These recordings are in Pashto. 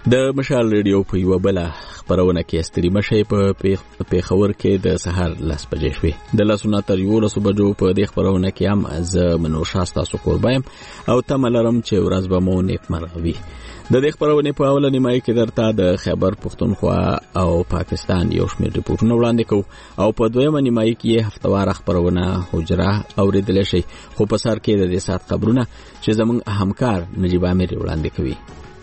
د مشال ریډیو په یو بل خبرونه کې استری مشي په پیښور کې د سحر 10 بجې شوې د لاسونه تر 11 بجو په دې خبرونه کې هم از منور شاستا سو قربایم او تملرم چې ورځ به مو نیک مرغوي د دې خبرونه په اوله نیمه کې درته د خیبر پښتونخوا او پاکستان یو شمېر ریپورتونه وړاندې کوو او په دویمه نیمه کې هفتوار خبرونه حجره اوریدل شي خو په سر کې د دې سات خبرونه چې زموږ همکار نجيب امیر وړاندې کوي.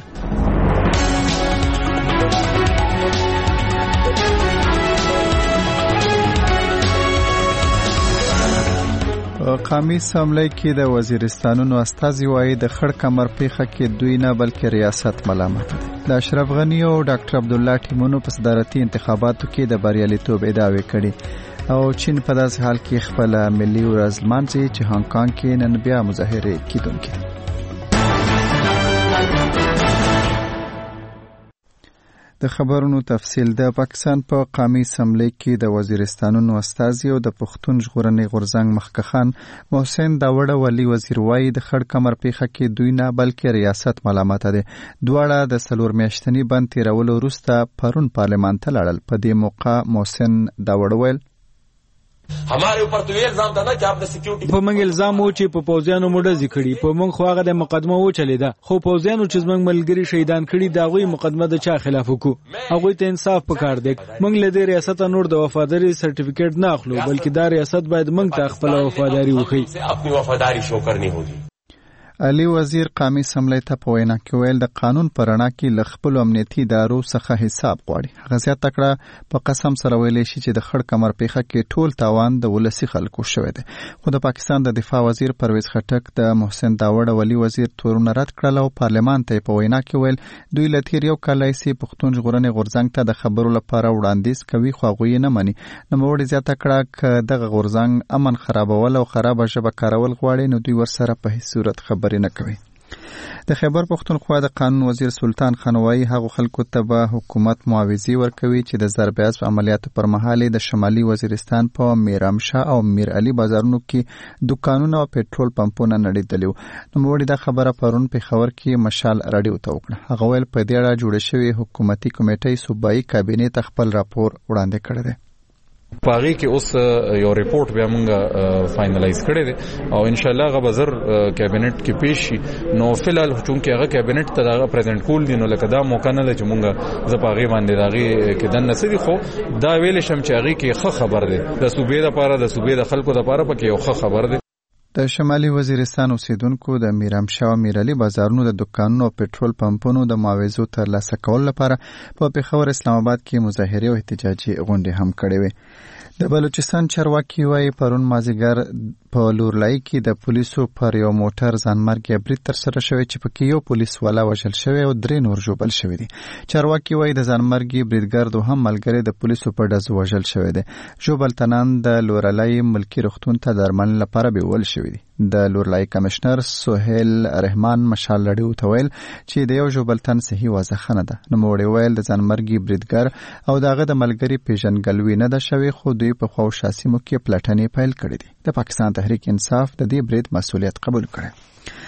قومي سملې کې د وزیرستانونو استازي وایي د خړ کمر پیخه کې دوی نه بلکې ریاست ملامت دي. د اشرف غنی او ډاکټر عبد الله ټیمونو په صدارتي انتخاباتو کې د بریالیتوب ادعاوې کړي او چین په داسې حال کې خپل ملي ورځ لمانځي چې هانګ کانګ کې نن بیا مظاهره کیدونکې. د خبرونو تفصیل. د پاکستان په قومي اسمبلی کې د وزیرستانونو استازي او د پښتون ژغورنې غورځنګ مخکخان محسن داوړ ولی وزیر وایي د خړ کمر پیخه کې دوی نه بلکې ریاست ملامت دي. دواړه د سلور میاشتنی بند تیرولو وروسته پرون پارلمان ته لاړل. په دې موقع محسن داوړ ویل हमारे ऊपर तो ये इल्जाम था ना कि आपने सिक्योरिटी په موږ الزام و چې په پوزیانو مړه ذکرې په موږ خو هغه د مقدمه و چلیدا خو پوزیانو چې موږ ملګری شهیدان کړي دا غوي مقدمه د چا خلاف وکړو هغه ته انصاف پکار دی. موږ له دې ریاست نور د وفاداری سرټیفیکیټ نه اخلو بلکې دا ریاست باید موږ ته خپل وفاداری وکړي. خپل وفاداری شو کرنی ہوږي. علي وزیر قومي اسمبلی ته په وینا کې ویل د قانون پر رڼا کې ل خپل امنیتي ادارو څخه حساب غواړي. غزيات تکړه په قسم سره ویلې شي چې د خړ کمر پیخه کې ټول تاوان د ولسی خلکو شوی دی. خو د پاکستان د دفاع وزیر پرویز خټک د محسن داوړ ولی وزیر تورونه رد کړل او پارلمان ته په وینا کې ویل دوی لتیر یو کال سي پښتون ژغورنې غورځنګ ته د خبرو لپاره وړاندیز کوي خو هغه یې نه مني. نو وړي زیاته کړه ک دغه غورځنګ امن خرابول او خراب ژبه کارول غواړي نو دوی ورسره په هیڅ صورت خبرې نه کوي. د خیبر پښتونخوا د قانون وزیر سلطان خانوایی هغه خلکو ته به حکومت معاوضه ورکوي چې د ضربیاز عملیاتو پر مهال د شمالي وزیرستان په میرامشاه او میر علي بازارونو کې دکانونه او پېټرول پمپونه نړیدلي. نو موږ د خبره پرون په خبر کې مشال رادیو ته وکړه. هغه ویل په دې اړه جوړ شوی حکومتي کمیټې صوبایي کابینې ته خپل راپور وړاندې کړی دی. پاغي کې اوس یو ریپورت بیا موږ فائنلایز کړی دی او ان شاء الله غوځر کابینټ کې پیش شي. نو فلال چونکه هغه کابینټ ته هغه پریزنټ کول دي نو لکه دا موقع نه چې موږ زپاغي باندې راغي کې دن نسدي خو دا ویل شم چې هغه کې ښه خبر دی د صوبې لپاره د صوبې د خلکو لپاره پکې یو ښه خبر دی. د شمالي وزیرستان اوسیدونکو د میرامشاه او میرعلي بازارونو د دکانونو او پېټرول پمپونو د معاوضو ترلاسه کول لپاره په پیښور اسلام آباد کې مظاهره او احتجاجي غونډې هم کړې وې. د بلوچستان چارواکي وایي پرون مازیګر په لورلای کې د پولیسو پر یو موټر ځانمرګي برید ترسره شوی چې پکې یو پولیس والا وژل شوی او 3 نور ژوبل شوی دي. چارواکي وایي د ځانمرګي بریدګر دوه هم ملګری د پولیسو په ډز وژل شوی دی. ژوبل تنان د لورلای ملکی رختون ته درمل لپاره بیول شوی دی. د لورلای کمشنر سهیل رحمان مشال لړیو ته ویل چې د یو ژوبلتن صحیح واضح نه ده. نو موړي ویل د ځانمرګي بریدګر او دغه د ملګری پیژنګلوي نه ده شوی خو دوی په خو شاسي مو کې پلټنې پیل کړې دي. د پاکستان تحریک انصاف د دې برید مسؤلیت قبول کړي.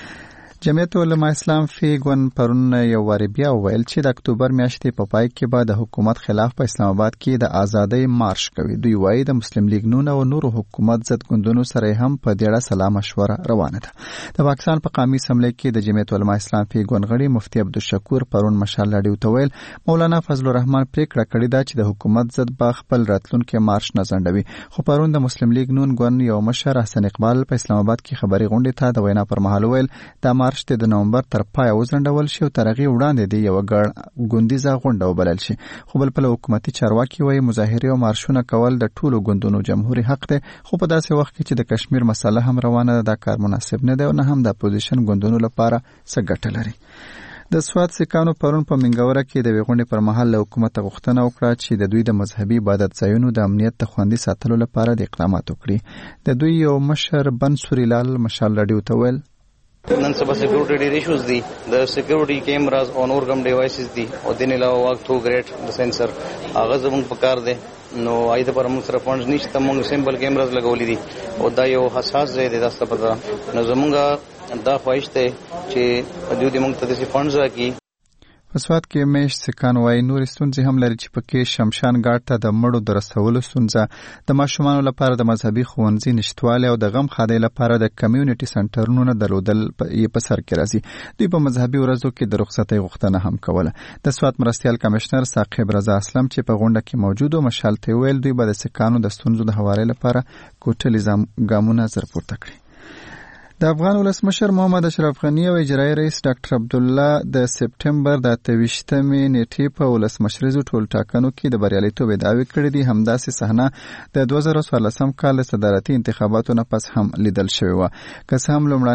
جمعیت علماء اسلام فیګون پرون یو واری بیا ویل چې د اکتوبر میاشتې په پای کې به د حکومت خلاف په اسلام آباد کې د ازادۍ مارش کوي. دوی وایي د مسلم لیگ نون او نورو حکومت ضد ګوندونو سره هم په دې اړه سلا مشوره روانه ده. د پاکستان په قومي اسمبلی کې د جمعیت علماء اسلام فیګون غړي مفتي عبدالشکور پرون مشال لړیو ته ویل مولانا فضل الرحمن پریکړه کړې ده چې د حکومت ضد به خپل راتلونکي مارش نه ځنډوي. خو پرون د مسلم لیگ نون ګوند یو مشر حسن اقبال په اسلام آباد کې خبري غونډې ته د وینا پر مهال ویل د مارش د نومبر تر پای وزندول شي او ترغي وړاندې دی یو ګڼ ګوندیزه غونډه وبلل شي. خو بل په حکومتي چارواکي وایي مظاهره او مارشونه کول د ټولو ګوندونو جمهوریت حق دی خو په داسې وخت کې چې د کشمیر مسله هم روانه ده دا کار مناسب نه دی او نه هم د اپوزیشن ګوندونو لپاره څه ګټه لري. د سواد سکانو پرون په منګوره کې د غونډې پر مهال له حکومت غوښتنه وکړه چې د دوی د مذهبي عبادت ځایونو د امنیت ته خوندي ساتلو لپاره د اقدامات وکړي. د دوی یو مشر بنسوري لال مشال رادیو ته ویل نن سبا سکیورټي ایشوز دي د سکیورټي کیمراز او نور کوم ډیوایسز دي او د نه علاوه واک تو ګریټ د سنسر هغه زموږ په کار دي نو ایته پر موږ سره فونډز نشته موږ سیمبل کیمراز لګولې دي او دا یو حساس ځای دی تاسو پته نو زموږ دا خواهش ته چې دوی موږ ته د فونډز راکړي. په سوات کې میش سکان وایي نور ستونزې هم لري چې پکې شمشان ګاټ ته د مړو د رسولو ستونزه، د ماشومانو لپاره د مذهبي ښوونځي نشتوالی او د غم خادۍ لپاره د کمیونټي سنټرونو نه درلودل یې په سر کې راځي. دوی په مذهبي ورځو کې د رخصتۍ غوښتنه هم کوله. د سوات مرستیال کمشنر ثاقب رضا اسلم چې په غونډه کې موجود و مشال ته ویل دوی به د سکانو د ستونزو د هواري لپاره کوټلي ګامونه زر پورته کړي. د افغان ولسمشر محمد اشرف غنی او اجرایي رئیس ډاکټر عبدالله د سپټمبر د 28مې نیټې په ولسمشریزو ټولټاکنو کې د بریالیتوب ادعاوې کړې دي. همداسې صحنه د 2014 کال د صدارتي انتخاباتو نه پس هم لیدل شوې وه. که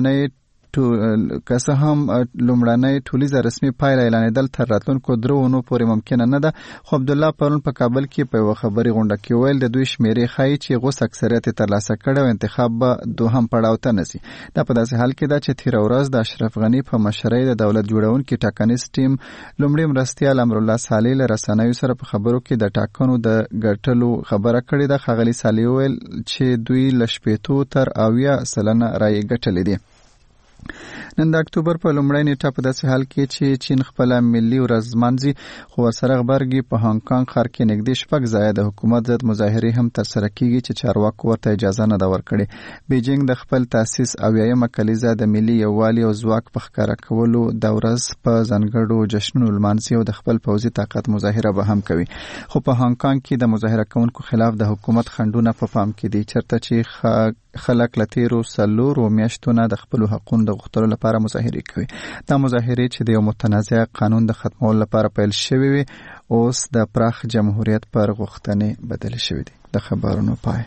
څه هم لومړنۍ ټولیزه رسمي پایله اعلانېدل تر راتلونکو 3 اونو پورې ممکنه نه ده، خو عبدالله پرون په کابل کې په یوه خبري غونډه کې ویل د دوی شمیرې ښایي چې غوڅ اکثریت یې ترلاسه کړی او انتخاب به دوهم پړاو ته نه ځي. دا په داسې حال کې ده چې تېره ورځ د اشرف غني په مشرۍ د دولت جوړونکي ټاکنیز ټیم لومړي مرستیال امرالله صالح له رسنیو سره په خبرو کې د ټاکنو د ګټلو خبره کړې ده. ښاغلي صالح ویل چې دوی له 80 تر 90% رایې ګټلې دي. نن د اکتوبر په لومړۍ نیټه په داسې حال کې چې چین خپله ملي ورځ لمانځي، خو ورسره غبرګي په هانګ کانګ ښار کې نږدې 6 ځایه د حکومت ضد مظاهرې هم ترسره کیږي چې چارواکو ورته اجازه نه ده ورکړې. بیجینګ د خپل تاسیس 80مه کلیزه د ملي یووالي او ځواک په ښکاره کولو د ورځ په ځانګړو جشنونو لمانځي او د خپل پوځي طاقت مظاهره به هم کوي. خو په هانګ کانګ کې د مظاهره کوونکو خلاف د حکومت خنډونه په پام کې دي، چرته چې خلک له تیرو 4 میاشتو نه د خپلو حقونو د غوښتلو لپاره مظاهرې کوي. دا مظاهرې چې د یو متنازع قانون د ختمولو لپاره پیل شوې وي اوس د پراخ جمهوریت پر غوښتنې بدلې شوې دي. د خبرونو پای.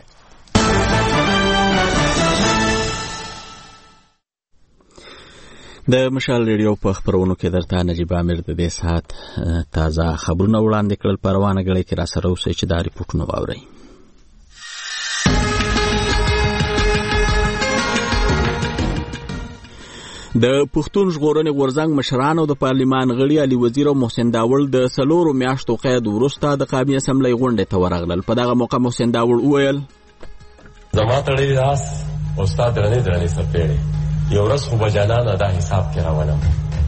د مشال ریډیو په خبرونو کې درته نجیب امیر د دې ساعت تازه خبرونه وړاندې کړل. پروانه غړي کې را سره اوسئ چې دا ریپورټونه واورئ. د پښتون ژغورنې غورځنګ مشران او د پارلمان غړي علي وزیر او محسن داوړ د 4 میاشتو قید وروسته د قومي اسمبلی غونډې ته ورغلل. په دغه موقع محسن داوړ وویل زما تړلې لاس استاد درنې سپېړې یو ورځ خو به جانانه دا حساب کې راولم.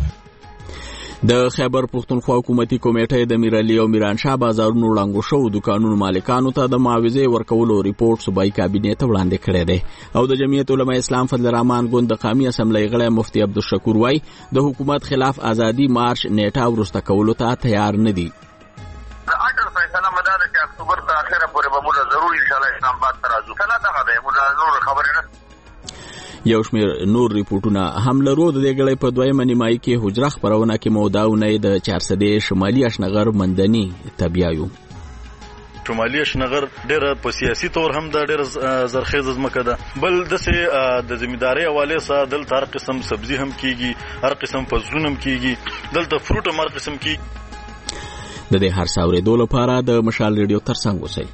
د خیبر پښتونخوا حکومتي کمیټې د میرعلي او میرانشاه بازارونو وړاندې شو دکانونو مالکانو ته د معاوضې ورکولو ریپورت صوبایي کابینې ته وړاندې کړی دی او د جمعیت علماء اسلام فضل الرحمن ګوند د قومي اسمبلی غړی مفتي عبدالشکور وای د حکومت خلاف ازادي مارش نیټه ورسته کولو ته تیار نه دي. اټل فیصله مدار چې اکتوبر ته اخره پورې به موږ ضروري ان شاء الله اسلام آباد ته راځو. کله دا ده موږ نور خبرې نه. یو شمیر نور ریپورتونه هم لرو. د دې غړي په 2مه نیمایي کې حجره خبرونه کې موداونه د 400 شمالي اشنغر مندني تبیایو. شمالي اشنغر ډېر په سیاسي تور هم د ډېر زرخیز ځمکه ده، بل دسې د ځمیداري حواله سره دلته هر قسم سبزي هم کیږي، هر قسم فصلونه هم کیږي، دلته فروټ هم هر قسم کیږي. د دې هر څاورېدو لپاره د مشال ریډیو ترڅنګ اوسئ.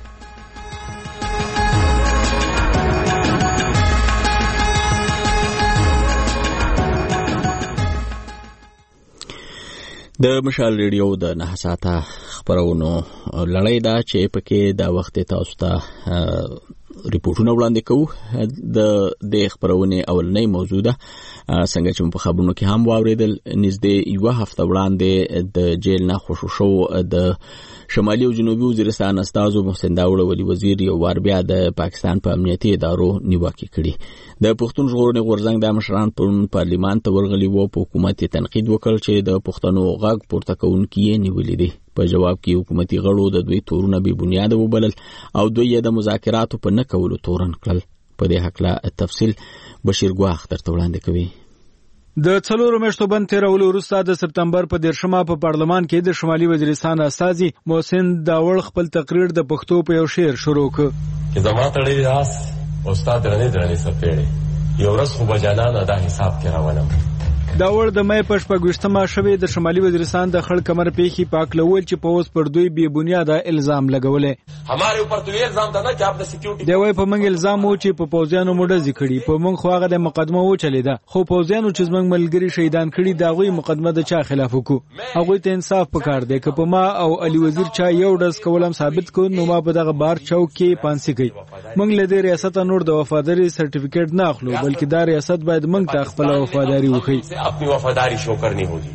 د مشال ریډیو د 9 ساعته خبرونو لړۍ ده چې پکې د وخت تاسو ته ریپورتونه وړاندې کوو. د خبرونې اولنۍ موضوع ده څنګه چې په خبرونو کې هم واوریدل نږدې یو هفته وړاندې د جیل نه خوشو شو د شمالي او جنوبي وزیرستان استازو محسن داوړ ولي وزیر یو وار بیا د پاکستان په امنیتي ادارو نیوکه کړې. د پښتون ژغورنې غورځنګ د مشران په پارلیمان ته ورغلي وو، په حکومت تنقید وکړ چې د پښتنو غږ پورته کوونکي یې نیولې دي. په جواب کې حکومتي غړو د دوی تورونه بې بنیاده وبلل او دوی یې د مذاکراتو په نه کولو تورن کړل. په دې هکله تفصیل بشیر ګواخ درته وړاندې کوي. د 4 میاشتو بند تیرولو وروسته د سپتمبر په 10مه په پارلمان کې د شمالي وزیرستان استازي محسن داوړ خپل تقریر د پښتو په یو شعر شروع کړ چې زما تړلې لاس استاد درنې سپېړې یو ورځ خو به جانانه دا حساب کې راولم. داوړ د مې په 28مه شوې د شمالي وزیرستان د خړ کمر پیښې پاکلول چې په اوس پر دوی بې بنیاده الزام لګولې. हमारे ऊपर तो ये इल्जाम था ना कि आपने सिक्योरिटी دی وای په موږ الزام و چې په پوځیانو موډه ذکرې په موږ خو هغه د مقدمه و چلیدا، خو پوځیانو چې موږ ملګری شهیدان کړي دا غوي مقدمه د چا خلاف وکړو. هغه ته انصاف پکار دی که په ما او علي وزیر چا یو ډز کولم ثابت کو نو ما په دغه بار چوک کې پانسي کوي. موږ له دې ریاست نور د وفاداری سرټیفیکیټ نه اخلو، بلکې دا ریاست باید موږ ته خپل وفاداری وکړي. अपनी वफादारी शो करनी होगी.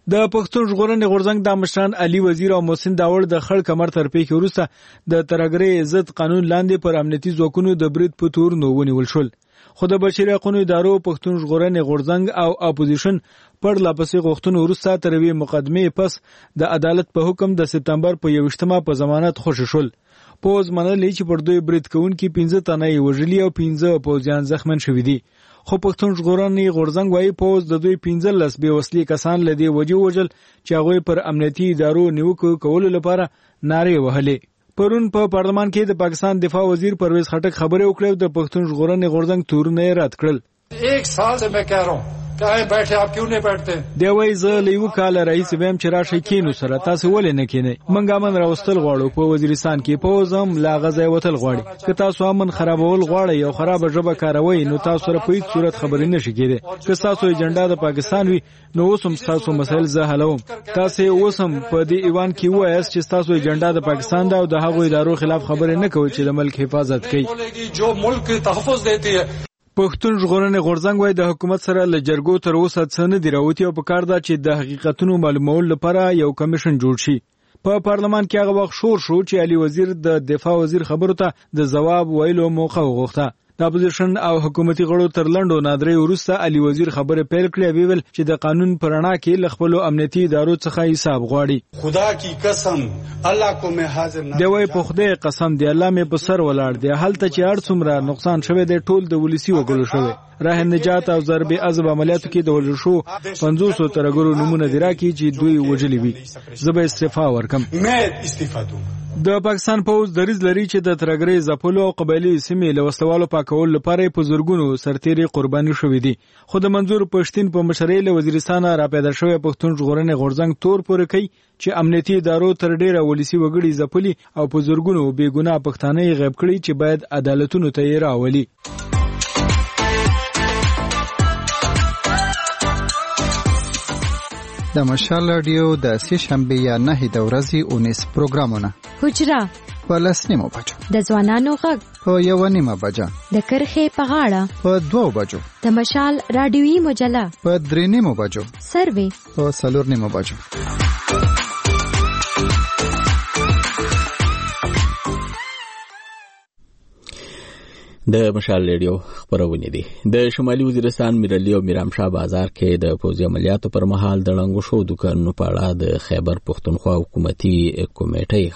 د پښتون ژغورنې غورځنګ د مشران علي وزیر او محسن داوړ د خړ کمر ترپې کې وروسته د ترګرې عزت قانون لاندې پر امنیتي ځواکونو د برید په تور نو ونیول شول. خو د بشري حقوقو ادارو پښتون ژغورنې غورځنګ او اپوزیشن پر لاپسې غوښتنو وروسته تر یوې مقدمې پس د عدالت په حکم د سپتمبر په 21مه په ضمانت خوشی شول. پوز منلې چې پر دوی برید کوونکي 15 تنه یې وژلي او 15 پوځیان زخمن شوي دي. خو پښتون ژغورنې غورځنګ وايي پوز د دوی 15 بې وسلې کسان لدی وجو وجل چې هغه پر امنیتي ادارو نیوکه کولو لپاره نارې وهلې. پرون په پارلمان کې د پاکستان دفاع وزیر پرویز خټک خبرې وکړې د پښتون ژغورنې غورځنګ تورونه رد کړل. 1 سال سے میں کہہ رہا ہوں کہیں بیٹھے آپ کیوں نہیں بیٹھتے؟ دی وای زه لیو کال رئیس ویم چې راشي کینو سره تاسو ولې نه کینئ؟ منګه من راوستل غواړو په وزیرستان کې پوزم لا غزا وتل غواړي که تاسو امن خرابول غواړئ او خراب ژبه کاروي نو تاسو سره په هیڅ صورت خبرې نشي کېدای. که تاسو ایجنډا د پاکستان وي نو اوسم تاسو مسایل زه حلوم. تاسو اوسم په دې ایوان کې وایاست چې تاسو ایجنډا د پاکستان دا او د هغو ادارو خلاف خبرې نه کوي چې د ملک حفاظت کوي. جو ملک تحفظ دیتی ہے. پښتون ژغورنې غورځنګ وايي د حکومت سره له جرګو تر اوسه څه نه دی راوتی او په کار ده چې د حقیقتونو معلومولو لپاره یو کمیشن جوړ شي. په پارلمان کې هغه وخت شور شو چې علي وزیر د دفاع وزیر خبرو ته د ځواب ویلو موقع وغوښته. د اپوزیشن او حکومتي غړو تر لنډو نادرې وروسته علي وزیر خبره پیل کړې ویل چې د قانون پر رڼا کې له خپل امنیتي ادارو څخه حساب غواړي. خدا کی قسم الله کو میں حاضر نه دی وای په خدای قسم دی الله مې په سر ولاړ دی هلته چې هر څومره نقصان شوه دی ټول د ولسی وګړو شوه. راه نجات او ضرب عذاب عملیاتو کې د ولر شو 500 ترګرو نمونه دی راکې چې دوی وجلی وي. زبې استعفا ورکم. مې استعفا دوم. د پاکستان پوز دریز لري چې د ترګرې زپلو او قبایلی سیمې له وسلوالو پاکول لپاره په زورګونو سرتيري قرباني شوې دي. خو د منظور پښتين په مشرۍ له وزیرستان را پیدا شوی پښتون ژغورنې غورځنګ تور پورې کوي چې امنیتي ادارو تر ډیره ولسی وګړي زپلي او په زورګونو بیګناه پښتانه غیب کړي چې باید عدالتونو ته یې راولي. د مشال رادیو د سې شنبه یا 9 د ورځې 19 پروګرامونه حجره په 10 بجو د ځوانانو غږ په 1 بجه د کرخې په غاړه په 2 بجو د مشال رادیوي مجله په 3 بجو سروي په 4 بجو. د مشال ریډیو خبرونه دي. د شمالي وزیرستان میرعلي او میرامشاه بازار کې د پوځي عملیاتو پر مهال د ړنګو شو دکانونو په اړه د خیبر پښتونخوا حکومتي کمیټې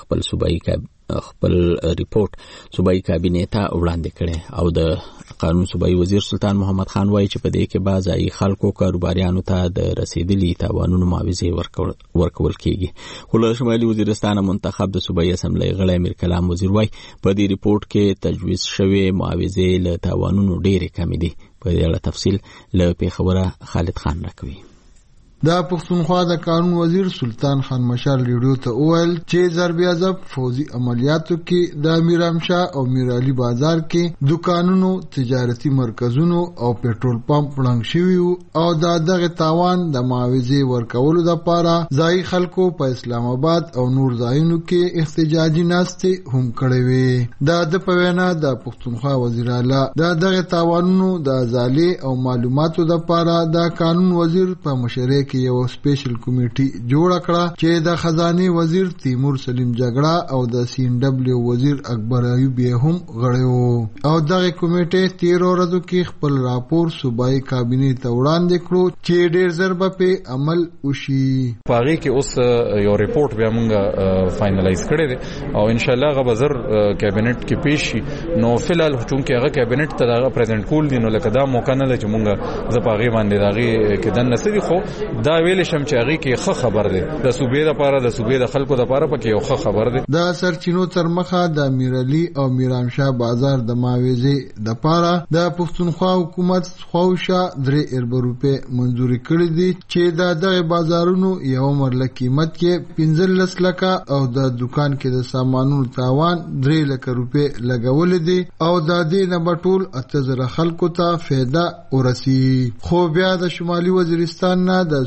خپل ریپورت صوبایي کابینې ته وړاندې کړي او د قانون صوبایي وزیر سلطان محمد خان وایي چې په دې کې بعضی خلکو کاروباریانو ته د رسیدلي تاوانونو معاوضه ورکول کیږي. خو له شمالي وزیرستان منتخب د صوبایي اسمبلی غړی امیر کلام وزیر وایي په دې ریپورت کې تجویز شوی معاوضه له تاوانونو ډېرې کم دي. په دې اړه تفصیل له پیښوره خالد خان راکوي. دا پښتونخوا د قانون وزیر سلطان خان مشال ریډیو ته وویل چې ضرب عذاب فوزي عملیاتو کې د میرامشاه او میرعلي بازار کې دکانونو تجارتي مرکزونو او پېټرول پمپ ړنګ شوي او دغه تاوان د معاوضې ورکولو لپاره ځای خلکو په اسلام آباد او نور ځایونو کې احتجاجي ناستې هم کړې وې. د په وینا د پښتونخوا وزیر اعلی دغه تاوانونو د ازالې او معلوماتو لپاره د قانون وزیر په مشرۍ کې یو سپیشل کمیټي جوړ کړه چې د خزانه وزیر تیمور سلیم جګړه او د سی ان ډبلیو وزیر اکبر ایوب هم غړي وو او دغه کمیټه 13 ورځو کې خپل راپور صوبایي کابینې ته وړاندې کړو چې ډېر ضربه په عمل وشي. پاره کې اوس یو ریپورت بیا موږ فائنلایز کړی دی او ان شاء الله غو بازار کابینټ کې پیش شي. نو فلال چونکه هغه کابینټ ته دا پریزنټ کول دي نو لکه دا موقع نه ده چې موږ زپاغي باندې داغي کې دن نسدي خو دا ویل شم چې هغه کې ښه خبر ده د صوبې لپاره د صوبې د خلکو لپاره پکې یو ښه خبر ده. د سرچینو تر مخه د میرعلي او میرامشاه بازار د معاوضې د لپاره د پښتونخوا حکومت خوښه 3 ارب روپے منزوري کړې دي چې د بازارونو یو مرله قیمت کې 15 لک او د دکان کې د سامانونو تاوان 3 لک روپے لګول دي او د دې نه بټول 8000 خلکو ته فایده ورسي. خو بیا د شمالي وزیرستان نه د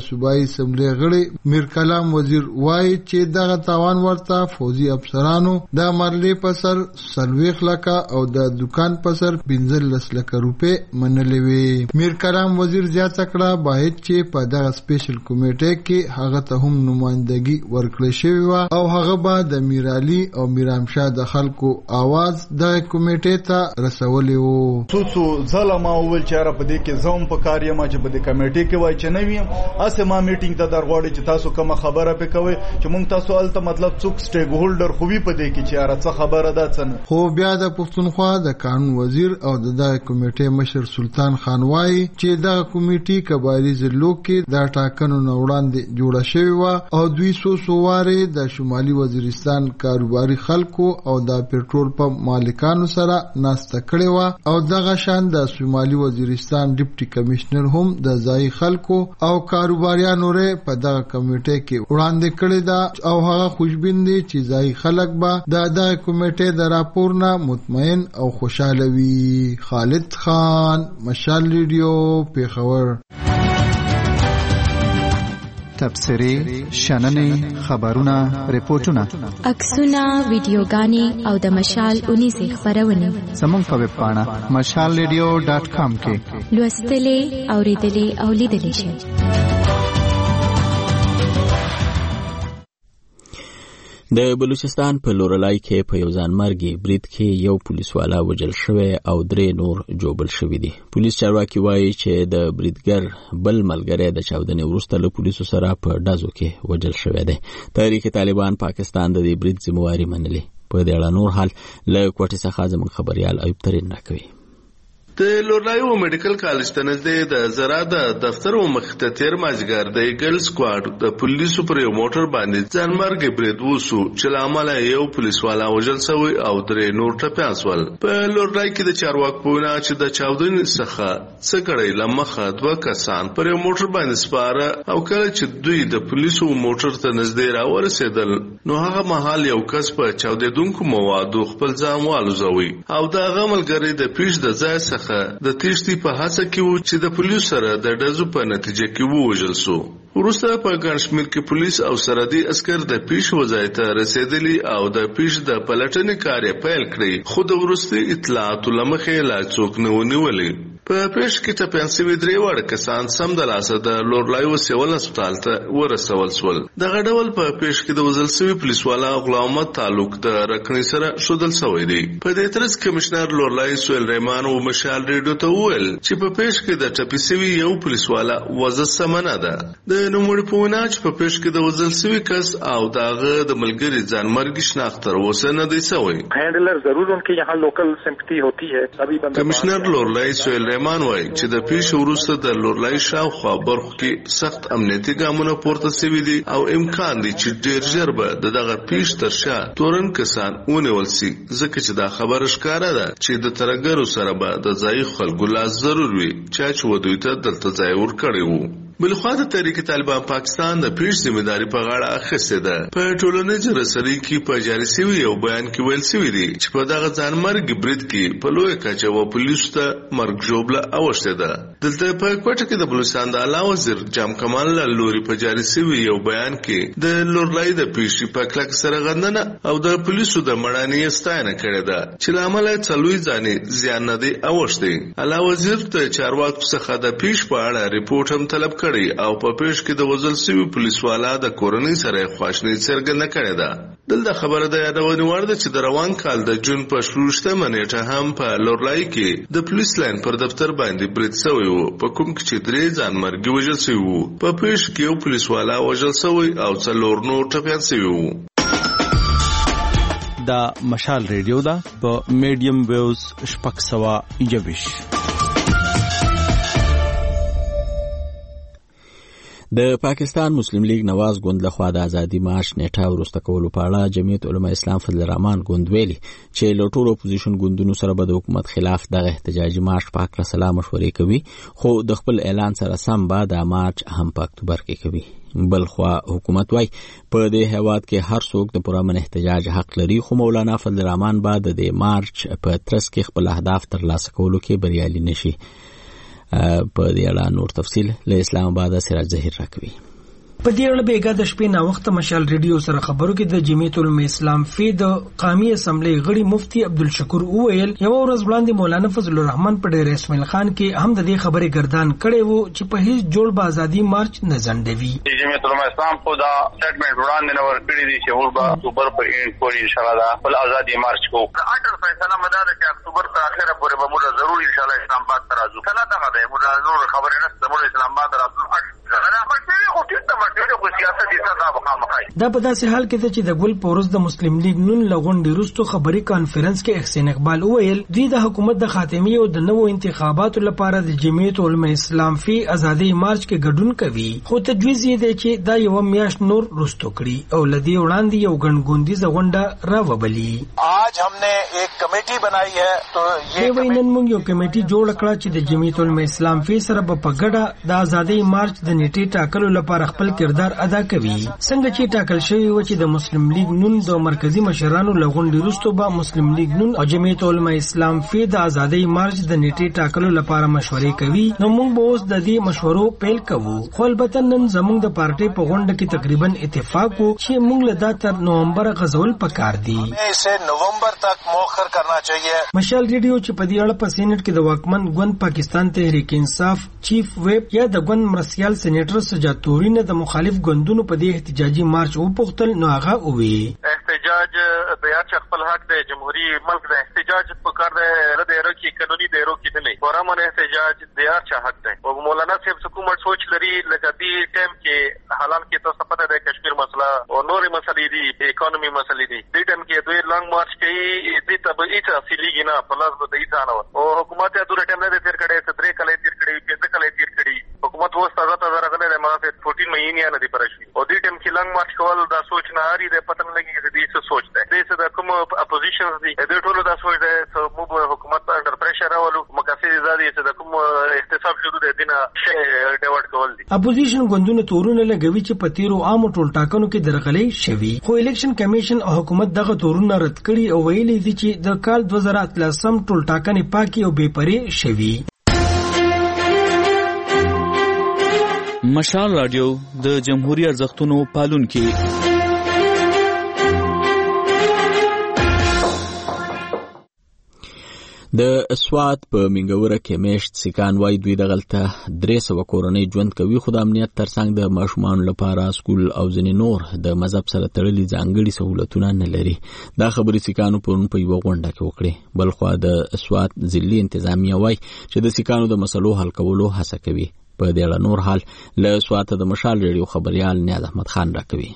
د صوبایي اسمبلی غړي میر کلام وزیر وایي چې دغه تاوان ورته فوزي افسرانو د مرلې په سر 40 لکه او د دکان په سر 15 لکه روپۍ منلې وي. میر کلام وزیر زیاته کړه باید چې په دغه سپیشل کمیټه کې هغه ته هم نمائندګي ورکړل شوې وه او هغه به د میر علي او میرامشاه د خلکو آواز د کمیټې ته رسولی وو. څو ځله ما وویل چې یاره په دې کې زه هم په کار یم چې په دې کمیټې کې وای چې نه ویم هسې ما میټینګ ته درغواړي چې تاسو کومه خبره پې کوئ چې موږ تاسو هلته مطلب څوک سټیک هولډر خو وي په دې کې چې یاره څه خبره ده څه نه. خو بیا د پښتونخوا د قانون وزیر او د دغه کمیټې مشر سلطان خان وایي چې دغه کمیټې قبایلي ضلعو کې د ټاکنو نه وړاندې جوړه شوې وه او دوی څو وارې د شمالي وزیرستان کاروباري خلکو او د پېټرول پمپ مالکانو سره ناسته کړې وه او دغه شان د شمالي وزیرستان ډیپټي کمشنر هم د ځایي خلکو او کاروباریانو رې په دغه کمیټې کې وړاندې کړې ده او هغه خوشبین دي چې ځایي خلک به د دغه کمیټې د راپور نه مطمئن او خوشاله وي. خالد خان، مشال ریډیو، پیښور. تبصرې، شننې، خبرونه، ریپورتونه، عکسونه، ویډیوګانې او د مشال 19 خبرونه زموږ په ویب پاڼه mashalradio.com کې لوستلې، اوریدلې او لیدلې شئ. د بلوچستان په لورلای کې په یو ځانمرګي برید کې یو پولیسوالا وژل شوی او 3 نور جوبل شوی دي. پولیس چارواکي وایي چې د بریدګر بل ملګری د چاودنې وروسته له پولیسو سره په ډزو کې وژل شوی دی. تحریک طالبان پاکستان د دې برید ذمہواري منلې. په دې اړه نور حال له کوټې څخه زموږ خبريال ایوب ترين راکوي. د لورلایو میډیکل کالج ته نږدې د زراعت د دفتر مخته تیر مازیګر د ایګل سکواډ د پولیسو پر یو موټر باندې ځانمرګي برید وشو چې لامل یو پولیسوالا وژل شوی او 3 نور ټپیان شول. په لورلای کې د چارواکو په وینا چې د چاودنې څخه څه کړی لمخه 2 کسان پر یو موټر باندې سپاره او کله چې دوی د پولیسو موټر ته نږدې راورسېدل نو هغه مهال یو کس په چاودېدونکو موادو خپل ځان والوزوي او د غملګری د پیش د ځای څخه د تیښتې په هڅه کې وو چې د پولیسو سره د ډزو په نتیجه کې ووژل شو. وروسته په ګڼ شمېر کې پولیس او سرحدي عسکر د پیش وځای ته رسېدلي او د پیش د پلټنې کار یې پیل کړی خو د وروستي اطلاعاتو له مخې لا څوک نه ونیولي. په پیش کې ټپیان شوي 3 وړ کسان سمدلاسه د لورلایو سیول هسپتال ته ورسول شول. دغه ډول په پیش کې د وژل شوي پولیسوالا غلام محمد تعلق د رکنۍ سره ښودل شوی دی. په دې ترڅ کمشنر لورلای سهیل رحمان او مشال ریډیو ته وویل چې په پیش کې د ټپي شوي یو پولیسوالا وژل سمه ده. د نوموړي په وینا چې په پیش کې د وژل شوي کس او د هغه د ملګري ځانمرګي شناخت تر اوسه نه دی شوی. هینډلر ضرور ان کې یہاں لوکل سمپتی ہوتی ہے. کمشنر لورلای سهیل رحمان وایي چې د پیش وروسته د لورلای شاوخوا برخو کې سخت امنیتي ګامونه پورته شوي دي او امکان دی چې ډېر ژر به دغه پیش تر شا تورن کسان ونیول شي ځکه چې دا خبره ښکاره ده چې د ترګرو سره به د ځایي خلکو لاس ضرور وي چې ودوی ته دلته ځای ورکړی وو. بلخوا د تحریک طالبان پاکستان د پیش ذمہداري په غاړه اخیستې ده. په ټولنیزو رسنیو کې په جاري شوي یو بیان کې ویل شوي دي چې په دغه ځانمرګي برید کې په لویه کچه و پولیسو ته مرګ ژوبله اوښتې ده. دلته په کوټه کې د بلوچستان د اعلی وزیر جام کمال لوري په جاري شوي یو بیان کې د لورلای د پیشي په کلک سره غندنه او د پولیسو د مړانې ستاینه کړې ده چې له امله څلوي ځانې زیان نه دی اوښتی. اعلی وزیر د چارواکو څخه د پیش په اړه ریپورت هم طلب کړی او په پیش کې د وژل شوي پولیسوالا د کورنۍ سره خواشیني څرګنده کړې ده. دلته خبره د یادونې وړ ده چې د روان کال د جون په 16 نیټه هم په لورلای کې د پولیس لاین پر دفتر باندې برید شوی و په کوم کې چې 3 ځانمرګي وژل شوي وو. په پیش کې یو پولیسوالا وژل شوی او 4 نور ټپیان شوي وو. دا مشال ریډیو ده په میډیم ویوز 621. د پاکستان مسلم لیگ نواز ګوند لخوا د ازادي مارش نیټه ورسته کولو په اړه جمعیت علما اسلام فضل الرحمن ګوند ویلي چې له ټولو اپوزیشن ګوندونو سره به د حکومت خلاف دغه احتجاجي مارش په هکله سلا مشورې کوي خو د خپل اعلان سره سم به دا مارچ هم په اکتوبر کې کوي. بلخوا حکومت وای په دې هیواد کې هر څوک د پرامن احتجاج حق لري خو مولانا فضل الرحمن به د مارچ په ترڅ کې خپل اهداف ترلاسه کولو کې بریالي نشي. په دې اړه نور تفصیل له اسلام آباد سراج ظهیر راکوي. په دې اړه بیګا د شپې نا وخت مشال ریډیو سره خبرو کې د جمعیت العلماء اسلام فی د قومي اسمبلی غړي مفتی عبدالشکور وویل یو ورځ وړاندې مولانا فضل الرحمن په ډېر اسماعیل خان کې هم د دې خبرې ګردان کړي وو چې په هیڅ جوړ به ازادي مارچ نه ځنډوي. جمعیت العلماء اسلام په دا سټیټمنټ وړاندې نه ورکړي دي چې ور به اکتوبر په اند پورې ان شاء الله بل ازادي مارچ کو اټل فیصله مدار چې اکتوبر تر اخره پورې به موږ ضروري ان شاء الله اسلام آباد ته راځو. کله دا غواړي موږ نور خبرې نه موږ اسلام آباد راځو. دا په داسې حال کې چې د ګل پورس د مسلم لیگ نون لغونډې وروسته خبري کانفرنس کې احسان اقبال وویل دوی د حکومت د خاتمي او د نوو انتخاباتو لپاره د جمعیت العلماء اسلام فی ازادي مارچ کې ګډون کوي خو تجویز یې دی چې دا یو میاشت نور رستو کړي او لدی وړاندې یو ګڼګوندیزه غونډه راوبلي. آج हमने एक कमेटी बनाई है तो ये وینن موږ یو کمیټي جوړ کړه چې د جمعیت العلماء اسلام فی سره په ګډه د ازادي مارچ د نیټې ټاکلو لپاره خپل کردار ادا کوي. څنګه چې ټاکل شوی و چې د مسلم لیگ نون د مرکزی مشرانو لغونډې وروسته به مسلم لیگ نون او جمعیت العلماء اسلام فی د ازادي مارچ د نیټې ټاکلو لپاره مشورې کوي نو موږ به اوس د دې مشورو پیل کوو. خو البته نن زموږ د پارټۍ په غونډه کې تقریبا اتفاق وو چې موږ له دا تر نومبر غزول پکار دي. اسے نومبر تک مؤخر کرنا چاہیے. مشال ریډیو چې په دې اړه په سینټ کې د واکمن ګوند پاکستان تحریک انصاف چیف ویب یا د ګوند مرسیال سېنیټر سجاد توري نه د مخالف ګوندونو په دې احتجاجي مارچ وپوښتل نو هغه ووی احتجاج د یاد خپل حق د جمهوریت ملک د احتجاج په کار د رد روکی قانوني د روکی نه ورامن احتجاج د یاد حق دی او مولانا صاحب حکومت سوچ لري لکه دې ټیم کې حالان کې تاسو پته ده کشمیر مسله او نورې مسلې دي اکانومي مسلې دي دې ټیم کې دوی لانګ مارچ کوي دې ته به هیڅ اصلي نه پلاس به دې ځانو او حکومت ته دوه ټیم نه تیر کړي ستري کله تیر کړي پنځه کله تیر کړي حکومت وو 17000 غلې د ماته 14 مهینې نه دی پرشي او دې ټیم کې لانګ مارچ کول دا سوچ نه هاري د پتن لګي دې څه سوچ ده دې څه د کوم اپوزیشن دي دې ټولو دا سوچ ده چې موږ حکومت ته انډر پریشر راولو مقاصد زادي چې د کوم احتساب شروع ده دینه شی ډیورټ کول دي. اپوزیشن ګوندونه تورونه لګوي چې په تیرو عام ټول ټاکنو کې درغلې شوي خو الیکشن کمیشن او حکومت دغه تورونه رد کړي او ویلي دي چې د کال 2013 ټول ټاکنې پاکي او بې پرې شوي. مشال رادیو د جمهوریت ارزښتونو پالونکي د سوات په منګوره کې میشت سکان وای دوی دغلته 300 کورنۍ ژوند کوي خو د امنیت ترڅنګ د ماشومان لپاره سکول او ځینې نور د مذهب سره تړلي ځانګړي سہولتونه نه لري. دا خبرې سکانو پرون په یو غونډه کې وکړې. بل خو د سوات ضلعي انتظامیه وای چې د سکانو د مسلو حل کولو هڅه کوي. په دې اړه نور حال له سوات د مشال ریډیو خبريال نیاز احمد خان راکوي.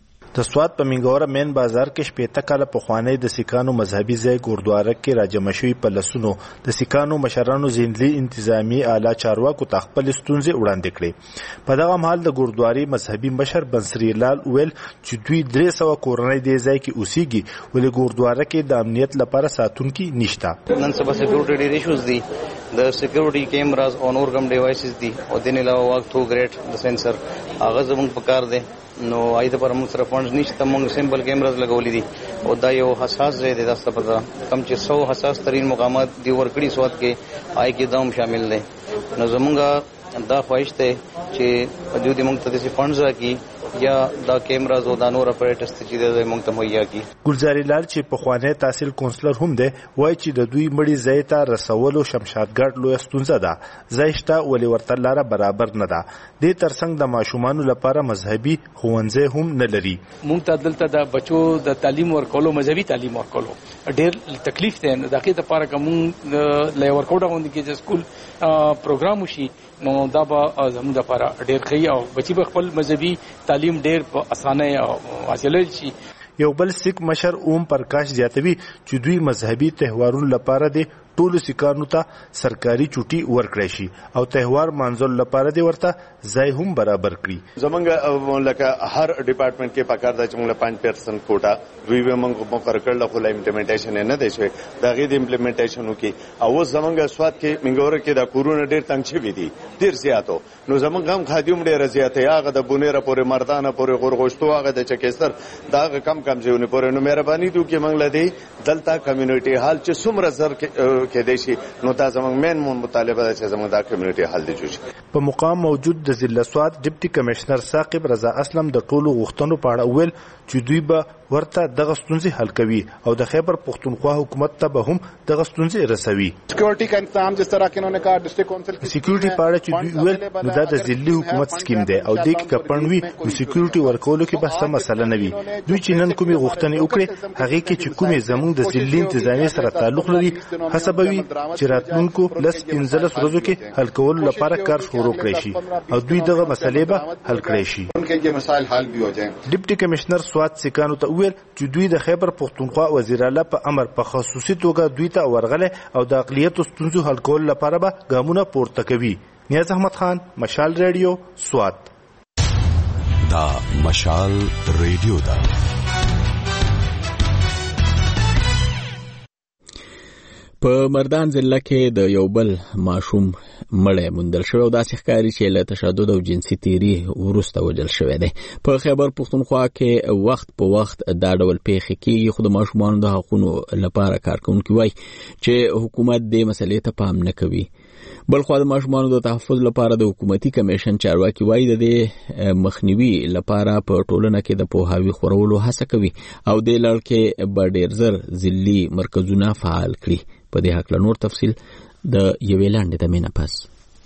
د سوات په منګوره مین بازار کې شپېته کاله پخوانی د سکانو مذهبي ځای ګوردواره کې راجمع شوي په لسونو د سکانو مشرانو ځینلي انتظامی اعلی چارواکو ته خپل ستونزې وړاندې کړې. په دغه مهال د ګوردواري مذهبي مشر بنصري لال ویل چې دوی 300 کورنۍ د ځای کې اوسېږي ولې ګوردواره کې د امنیت لپاره ساتونکي نشته. نن سبا سکیورټي ډېر ایشوز دي د سکیورټي کیمراز او نور کوم ډیوایسز دي او د نه علاوه واک تو ګریټ د سنسر هغه زموږ په کار دی نو آیده پر موږ سره فونډز نشته موږ سیمپل کیمراز لګولې دي او دا یو حساس ځای دی تاسو پته کم چې 100 حساس ترين مقامات دی ورکړي سواد کې آی کې دام شامل دي نو زمونږه دا خواهش ته چې په دې موږ ته د فونډز راکې یا دا کیمراز او دا نور اپریټس چې د موږ ته مهیا کی. ګلزاري لال چې په خوانه تحصیل کونسلر هم دی وای چې د دوی مړي ځای ته رسولو شمشادګړ لوی ستونزه ده ځایشته ولې ورته لاره برابر نه ده. د ترڅنګ د ماشومانو لپاره مذهبي ښوونځي هم نه لري. موږ ته دلته د بچو د تعلیم ورکولو مذهبي تعلیم ورکولو ډېر تکلیف دی نو دغه لپاره کوم لای ورکوټه غوندي کې چې سکول پروګرام وشي نو دا به زموږ لپاره ډېر ښه او بچي به خپل مذهبي تعلیم ډېر په اسانه حاصل شي. یو بل سیک مشر اوم پرکاش زیاتوي چې دوی مذهبي تهوارونو لپاره د ټولو سکانو ته سرکاري چوټي ورکړي شي او تهوار منځل لپاره دی ورته ځای هم برابر کړي. زمونږ لکه هر ډپارټمنټ کې پکار د چمله 5% کوټه دوی به موږ مقرر کړل خو لا امپلیمنټیشن نه دی شوی دا غي د امپلیمنټیشن وکي او زمونږ سواد کې منګور کې د کورونا ډیر تنګ شوی دي ډیر زیاتو نو زمونږ هم خادم ډیر زیات هغه د بونیره پورې مردانه پورې غورغشتو هغه د چکستر دا کم ځایونه پورې نو مهرباني دوی کې منګل دی دلته کمیونټي حال چې څومره زر کېدای شي نو دا زموږ مین مطالبه ده چې زموږ دا کمیونټي حل دی جوړ په مقام موجود د ضلع سوات ډیپټي کمشنر ثاقب رضا اسلم د ټولو غوښتنو په اړه ویل چې دوی به ورته دغه ستونزې حل کوي او د خیبر پختونخوا حکومت ته به هم دغه ستونزې رسوي. سکیورټي کا تنظیم جس طرح کې انہوں نے کہا ډسټرکټ کونسل کې سکیورټي په اړه چې دوی ویل نو دا د ضلعي حکومت سکیم دی او د کې کپړنوي نو سکیورټي ورکولو کې بس مسله نه وي. دوی چې نن کومې غوښتنې وکړي هغه کې چې کومې زموږ د ضلعي انتظامی سره تعلق لري حسابوي چې راتلونکو 15 ورځو کې حل کولو لپاره کار شروع کړي شي او دوی دغه مسلې به حل کړي شي. انکه مسائل حل بھی ہو جائیں. ډیپټي کمشنر سوات سکانو ته ویل چې دوی د خیبر پختونخوا وزیر اعلی په امر په خصوصي توګه دوی ته ورغله او د اقلیت ستونزو حل کول لپاره به ګامونه پورته کوي. نیاز احمد خان، مشال ریډیو، سوات. دا مشال ریډیو دا په مردان ضلع کې د یو بل ماشوم مړی موندل شوی او داسې ښکاري چې له تشدد او جنسي تیري وروسته وژل شوی دی. په خیبر پختونخوا کې وخت په وخت دا ډول پیښې کېږي خو د ماشومانو د حقونو لپاره کارکوونکي وایي چې حکومت دې مسلې ته پام نه کوي. بلخوا د ماشومانو د تحفظ لپاره د حکومتي کمیشن چارواکي وایي د دې مخنیوي لپاره په ټولنه کې د پوهاوي خورولو هڅه کوي او دې لړ کې به ډېر زر ضلعي مرکزونه فعال کړي. په دې حق له نور تفصیل د یوې لاندې د مینه پس.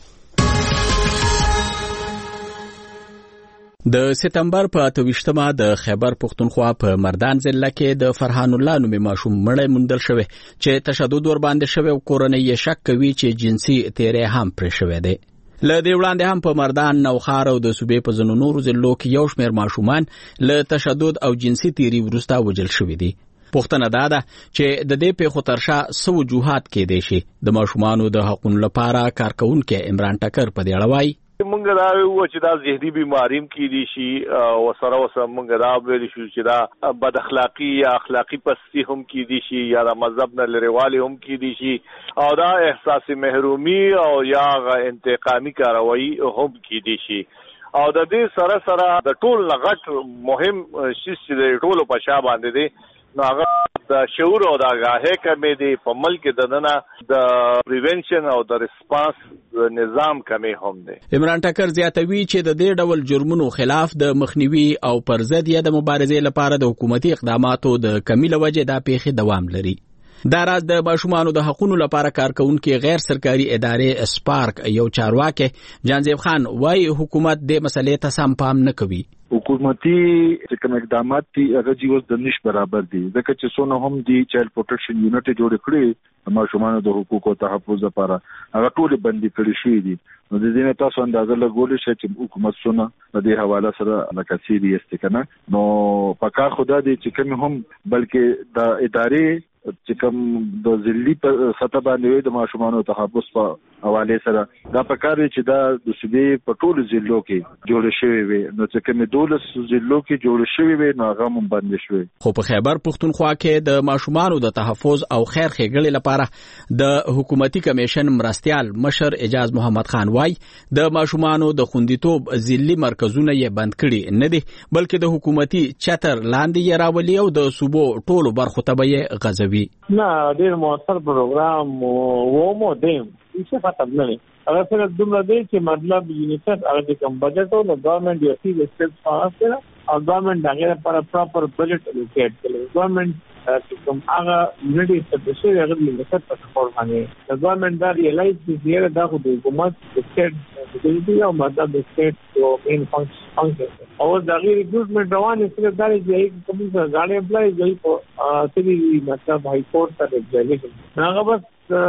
د سپتمبر په 28مه د خیبر پختونخوا په مردان ضلع کې د فرحان الله نومي ماشوم مړی موندل شوی چې تشدد ور باندې شوی او کورنۍ یې شک کوي چې جنسي تیری هم پرې شوی دی. له دې وړاندې هم په مردان، نوخار او د صوبې په ځینو نورو ضلعو کې یو شمېر ماشومان له تشدد او جنسي تیری وروسته وژل شوي دي. پوښتنه دا ده چې د دې پیښو تر شا څه وجوهات کېدای شي. د ماشومانو د حقونو لپاره کارکوونکی عمران ټکر په دې اړه وایي مونږ دا وایو چې دا ذهني بیماریم کېدی شي او سره مونږ دا ویل شو چې دا بد اخلاقی یا اخلاقی پستی هم کېدی شي یا د مذهب نه لرېوالی هم کېدی شي او دا احساس محرومي او یا انتقامي کاروایی هم کېدی شي او د دې سره سره د ټول غټ مهم شی چې د ټولو په شا باندې دی نو هغه د شعور او د آگاهۍ کمې دي په ملک دننه د پریونشن او د ریسپانس نظام کمې هم دي. عمران ټکر زیاتوي چې د دې ډول جرمونو خلاف د مخنیوي او پر ضد یې د مبارزې لپاره د حکومتي اقداماتو د کمی له وجې دا پیښې دوام لري. دا راز د ماشومانو د حقونو لپاره کارکوونکي غیر سرکاري ادارې سپارک یو چارواکي جانزیب خان وایي حکومت د مسلې ته سم پام نه کوي. حکومتي چې کوم اقدامات دي هغه جیوز د نش برابر دي ځکه چې څونه هم دي چایلډ پروټیکشن یونټ جوړ کړي د ماشومانو د حقوقو تحفظ لپاره هغه ټول بندي کړي شوی دي. نو د دې نه تاسو اندازه لګول شي چې حکومت څونه د دې حواله سره لکه سیریس کنه نو پکار خدا دي چې کوم هم بلکې د ادارې چې کوم د ضلعي په سطح باندې د ماشومانو تحفظ په حواله سره دا پکار چې دا د صوبې په ټولو ضلعو کې جوړ شوی وي نو چې کوم دولس ضلعو کې جوړ شوی وي نو هغه هم باندې شوی. خو په خیبر پختونخوا کې د ماشومانو د تحفظ او خیر ښېګړې لپاره د حکومتي کمیشن مرستيال مشر اجاز محمد خان وای د ماشومانو د خوندیتوب ضلعي مرکزونه یې بند کړي نه دي بلکې د حکومتي چتر لاندې یې راولي او د صوبو ټولو برخو ته یې غځوي. نه ډېر موثر پروګرام و مو دیم څه فتح نه اگر صرف دومره دی چې مطلب یونیسف هغه کوم بجټ او گورنمنٹ یو سی سټیپس پاس کړه او گورنمنٹ هغه لپاره پراپر بجټ الوکیټ کړي. گورنمنٹ کوم هغه یونټي سټیپس هغه یونیسف په سپورټ باندې گورنمنٹ دا ریلایز کړي دا خو د حکومت سټیټ د یو مطلب د سټیټ یو مین فنکشن او دا غیر ریکروټمنټ روان صرف دا چې کوم څه غاړي اپلای کوي په سری مطلب هاي کورټ ته ایگزامینیشن هغه بس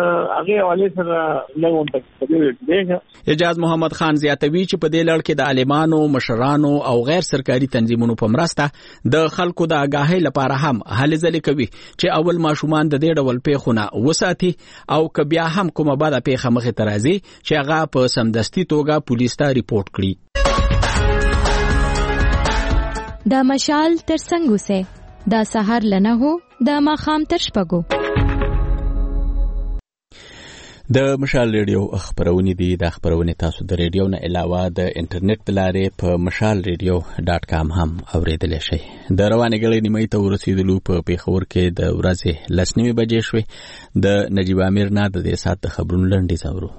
هغه والي سره لګون تک. اجاز محمد خان زیاتوي چې په دې لړ کې د عالمانو، مشرانو او غیر سرکاري تنظیمونو په مرسته د خلکو د آگاهۍ لپاره هم هلې ځلې کوي چې اول ماشومان د دې ډول پیښونه وساتي او که بیا هم کومه بده پیښه مخې ته راځي چې هغه په سمدستي توګه پولیس ته ریپورټ کړي. دا مشال تر څنګه سه دا سحر لنه هو دا ماخام تر شپږو. د مشال ریډیو خبرونه دي. د خبرونه تاسو د ریډیو نه علاوه د انټرنیټ بلاره په mashalradio.com هم اوریدل شي. د روانه غړي نیمه ته ورسېدلو په پیښور کې د ورځې 10:30 بجې شوې. د نجیب امیر نه د دې سات خبرونه لنډي زورو.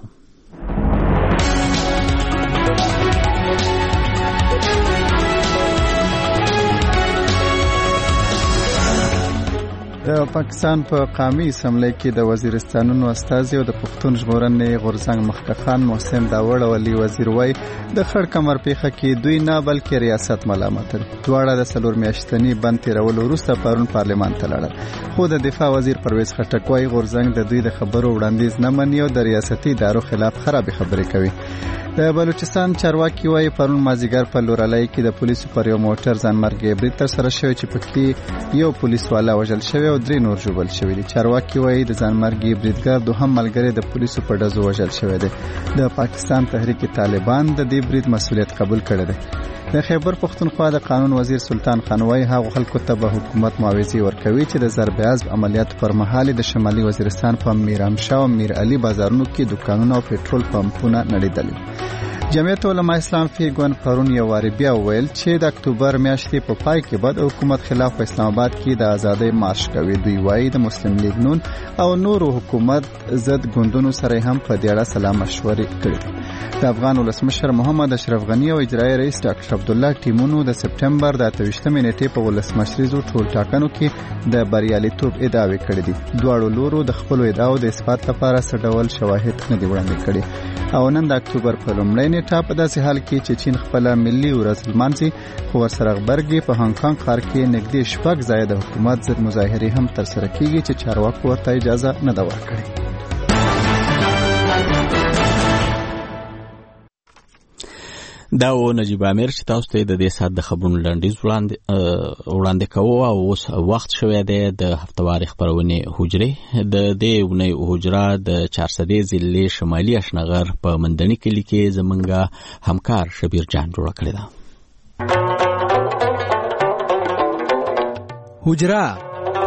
د پاکستان په قومي اسمبلی کې د وزیرستانونو استازي او د پښتون ژغورنې غورځنګ مخکخان محسن داوړ او علي وزیر وای د خړ کمر پیخه کې دوی نه بلکې ریاست ملامت دي. دواړه د سلور میاشتنی بند تیرولو وروسته پرون پارلمان ته لاړل. خو د دفاع وزیر پرویز خټک وای غورځنګ د دوی د خبرو وړاندیز نه مني او د ریاستي ادارو خلاف خراب خبرې کوي. د بلوچستان چارواکي وای پرون مازیګر په لورالای کې د پولیسو پر یو موټر ځانمرګي برید تر سره شوی چې پکې یو پولیس والا وژل شوی او 3 نور ژوبل شوی دي. چارواکي وای د ځانمرګي بریدګر دوهم ملګری د پولیسو په ډزو وژل شوی دی. د پاکستان تحریک طالبان د دې برید مسؤلیت قبول کړی دی. د خیبر پختونخوا د قانون وزیر سلطان خانوای هغه خلکو ته به حکومت معاوضه ورکوي چې د ضرب عزب عملیات پر مهال د شمالي وزیرستان په میرامشاه او میر علي بازارونو کې دکانونه او پېټرول پمپونه نړیدل. جمعیت علماء اسلام فیګون پرون یو واری بیا ویل چې د اکتوبر میاشتې په پای کې بعد حکومت خلاف په اسلام آباد کې د ازادۍ مارش کوي. دوی وایي د مسلم لیگ نون او نورو حکومت ضد ګوندونو سره هم په دې اړه سلا مشورې کړې. د افغان ولسمشر محمد اشرف غنی او اجرایي رئیس ډاکټر عبدالله ټیمونو د سپټمبر د 28 نیټې په ولسمشریزو ټول ټاکنو کې د بریالیتوب ادعاوې کړې دي. دواړو لورو د خپل ادعاو د اثبات لپاره څه ډول شواهد نه دي وړاندې کړي. او نن د اکتوبر په لومړۍ نیټه په داسې حال کې چې چین خپل ملي ورځ لمانځي خو ورسره غبرګي په هانګ کانګ ښار کې نږدې شپږ ځای د حکومت ضد مظاهرې هم ترسره کیږي چې چارواکو ورته اجازه نه ده ورکړې. دا و نجیب امیر چې تاسو ته د دې سات د خبرونو لنډیز وړاندې کوو او اوس وخت شوی دی د هفتواري خبرونه حجره. د دې ونې حجره د 400 ضلع شمالي اشنغر په مندني کلی کې زمونږ همکار شبیر جان جوړ کړی دا. حجره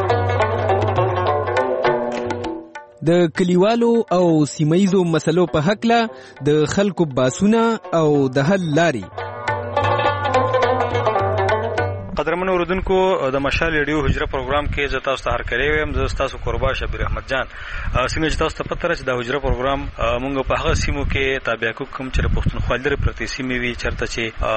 د کلیوالو او سیمایزو مسلو په حق له د خلکو باسونه او د حل لاري. قدرمن اوردونکو د مشال ریډیو حجره پروګرام کې زه تاسو ته هرکلی ویم. زه تاسو قربا شبیر احمد جان. څنګه چې تاسو ته پته راځي د حجره پروګرام مونږ په هغه سیمو کې تابع کوم چې پښتونخوا لري پرتی سیمې وي چرته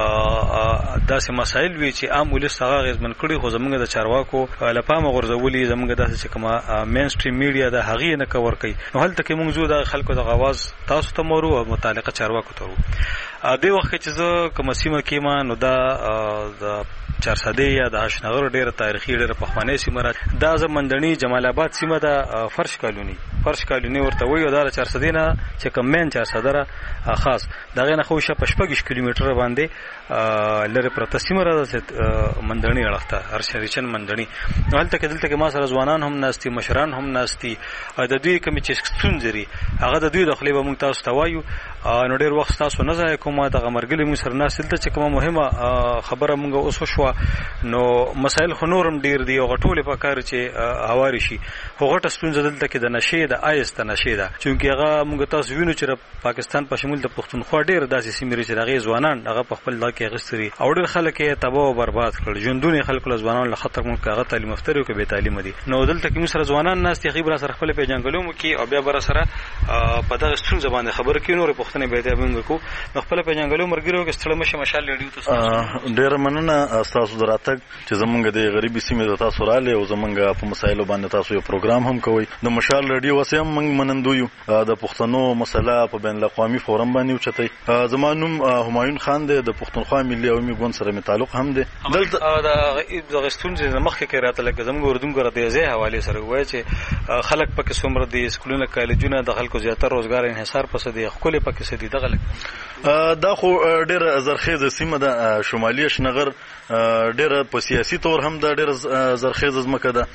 چې داسې مسایل وي چې عام ولس هغه غزمن کړي خو زمونږ د چارواکو لپاره غورځولي زمونږ داسې چې کومه مین سټریم میډیا د هغې نه کور کوي. نو هلته کې مونږ زو د خلکو د غواز تاسو ته مورو او متعلقه چارواکو ته ورو. د وخت چې زه کوم سیمه کې ما نو دا د 400 یا د اشنغر ډیره تاریخي ډیره پخوانی سیمه را دا زمندنی جمال آباد سیمه د فرش کالونی ورته وایي دا 400 نه چې کوم مین 400 را خاص دغه نه خو شپ 15 کیلومتر باندې لره پرته سیمه را د مندنی اړخته ارشریچن مندنی. نو هلته کې دلته کې ما سره ځوانان هم ناشتي مشران هم ناشتي د دوی کوم چې ستونزري هغه د دوی داخلي به مونږ تاسو ته وایو. نو ډیر وخت تاسو نه ځای کومه د غمرګلی مو سره ناس دلته چې کومه مهمه خبره مونږ اوس شو نو مسائل خو نورم ډیر دی او غټول په کار چې هواري شي. خو غټه ستونزه دلته کې د نشې د آیست نشې ده چې هغه مونږ تاسو وینو چې پاکستان په شمول د پښتونخوا ډیر داسې سیمې چې هغه ځوانان هغه په خپل ځای کې غستري او ډیر خلک یې تباہ او برباد کړل. ژوندونه خلکو ځوانان له خطر مونږ هغه تعلیم افتري او کې به تعلیم دي. نو دلته کې سره ځوانان ناس ته خبره سره خپل پیژنګلو مو کې او بیا بر سره په دغه ستونزه باندې خبر کې نور پښتنه به ته موږ کو خپل پیژنګلو مرګرو کې ستړي مشه مشال لري. تاسو ډیر مننه تاسو دراتګ چې زمونږ د غریبي سیمې د تاسو رااله او زمونږ په مسایلو باندې تاسو یو پروګرام هم کوي. د مشال ریډیو وسیم موږ منندو یو د پښتنو مسله په بین الاقوامي فورم باندې اوچتای. زمانوم همایون خان د پښتونخوا ملي او میګون سره می تعلق هم دی. دلته د غستونځ مخکې کې راته لکه زمونږ اردوګر د ځای حواله سره وای چې خلک پکې څومره دي سکولونه کالجونه د خلکو زیاتره روزګار انحصار پسې دي خپل پکې سدي دغه دا خو ډېر زرخیزه سیمه ده شمالي اشنغر ډېر په سیاسي تور هم دا ډېر زرخیزه ځمکه ده.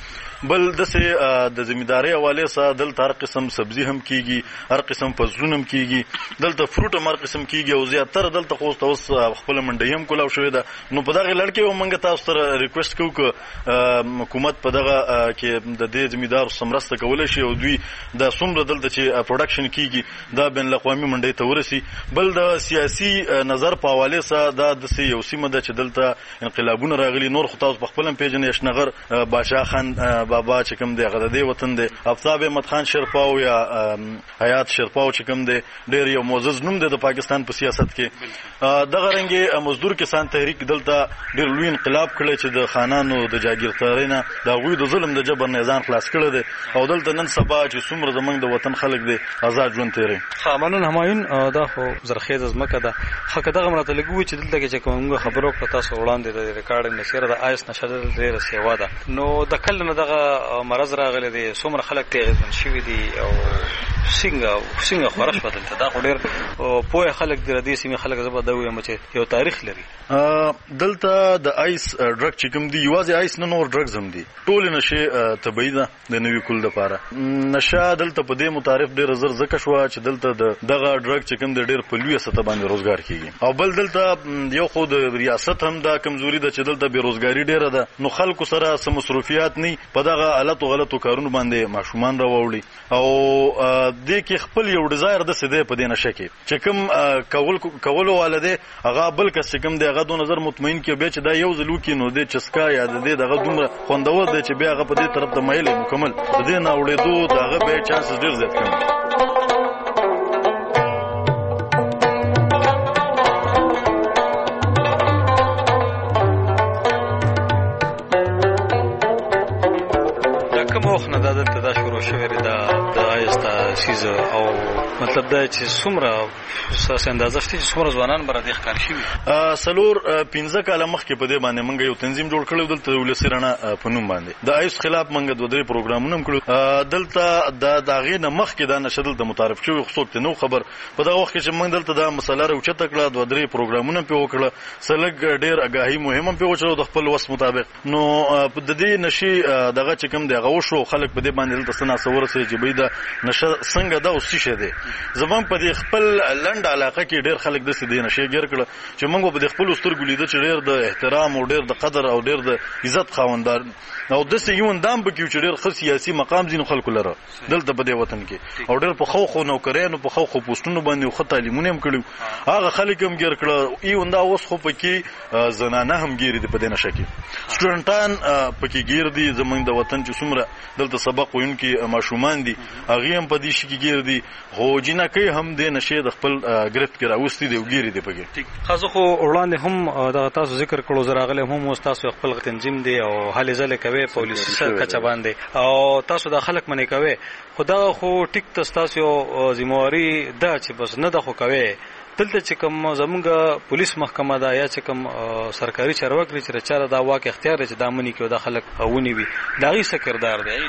بل دسه د ځمیداري حواله سره دلته هر قسم سبزی هم کیږي، هر قسم فصلون هم کیږي، دلته فروټ هم هر قسم کیږي او زیاتره دلته خو اوس خپل منډي هم کولاو شوې ده. نو په دغه لړ کې ومنګ تاسو سره ریکوست کوو چې حکومت په دغه کې د دې ځمیدار سمرسته کولای شي او دوی د څومره دلته چې پروډکشن کیږي دا بین الاقوامي منډي ته ورسي. بل د سیاسي نظر په حواله سره دا د یو سیمه ده چې دلته انقلابونه راغلي. نور خو تاسو په خپل پیژنې شنغر بادشاه خان بابا چې کوم دی هغه د وطن دی، آفتاب احمد خان شرپاو یا حیات شرپاو چې کوم دی ډېر یو معزز نوم دی د پاکستان په سیاست کې. دغه رنګه مزدور کسان تحریک دلته ډېر لوی انقلاب کړی چې د خانانو د جاګیردارۍ نه د هغوی د ظلم د جبر نه ځان خلاص کړی دی او دلته نن سبا چې څومره زموږ د وطن خلک دی آزاد ژوند تیروي. مننه همایون، دا خو زرخیزه ځمکه ده. حق دغه مرته لګوي چې دلته کې چې کومه خبرو په تاسو وړاندې د ریکارډینګ نشره د آیس نشره ډېره سیوا ده. نو د کله نه دغه مرض راغلی دی، څومره خلک تیغ شوي دي او څنګه خورش بدلته. دا خو ډېر پوهه خلک د دې سیمې خلک زبر دا وایي چې یو تاریخ لري. دلته د آیس ډرګ چې کوم دی یوازې آیس نه نور ډرګز هم دي، ټول نشه طبيعي ده د نوې کول لپاره. نشه دلته په دې متعارف ډېر زر زکه شو چې دلته دغه ډرګ چې کوم د ډېر په لوی سطح باندې روزګار کیږي او بل دلته یو خو د ریاست هم دا کمزوري ده چې دلته بیروزګاری ډېره ده. نو خلکو سره سم مصروفیات نه په دغه غلطو کارونو باندې ماشومان راوړي او دې کې خپل یو ډیزایر د سده په دې نشه کې چې کوم کولو والده هغه بل کس چې کوم دی هغه د نظر مطمئن کې به چې دا یو ځلو کې نو د چسکا یا د دې دغه دومره خوندور دی چې بیا هغه په دې طرف ته مایل مکمل د دې نه وړېدو دغه به چانس ډېر زیات کړي. موخ نه دلته دا شروع شوې ده د آیستا سیز او مطلب دا چې څومره اساس اندازه شته چې څومره ځوانان بر دې ښکار شي. سلور 15 کاله مخکې په دې باندې موږ یو تنظیم جوړ کړو دلته ولسی رڼا په نوم باندې د آیس خلاف موږ دوه درې پروګرامونه هم کړو. دلته د داغې نه مخکې دا نشدل د متعارف شوی خصوص ته نو خبر په دا وخت کې چې موږ دلته دا مسله راوچته کړه دوه درې پروګرامونه په وکړه سلګ ډېر اگاهي مهمه په وچو د خپل وس مطابق. نو د دې نشي دغه چې کوم دغه وشو خلک په دې باندې دلته سنا سور سره چې بيد نشه څنګه دا اوس شي ده. زمون په دې خپل لند علاقه کې ډېر خلک د سې دې نشه ګر کړه چې موږ په خپل سترګو لیدل چې ډېر د احترام او ډېر د قدر او ډېر د عزت خاوندار او د سې یو اندام بکیو چې ډېر خص سیاسي مقام زینو خلکو لره دلته په دې وطن کې او ډېر په خو نوکرانو په خو پوسټونو باندې خو تعلیمونه هم کړو. هغه خلک هم ګر کړه یو اندا اوس خو پکې زنانه هم ګیر دي په دې نشه کې سټوډنټان پکې ګیر دي زمونږ د وطن چې څومره دلته سبق وینکي ماشومان دي هغه هم په دې شي کې ګیر دي خو جنکه هم د نشه د خپل گرفت کې راوستي دی او ګیر دي پکې. خاصه خو وړاندې هم دا تاسو ذکر کړو زراغله هم تاسو خپل تنظیم دی او حل ځله کوي پولیس کچا باندې او تاسو د خلک منې کوي خدا خو ټیک تاسو ذمہواری دا چې بس نه د خو کوي دلته چې کوم زمونږ پولیس محکمه دا یا چې کوم سرکاري چارواکي چې چاره دا واقع اختیار چې دا منی کې دا خلک ونی وي دا غي سکردار دی.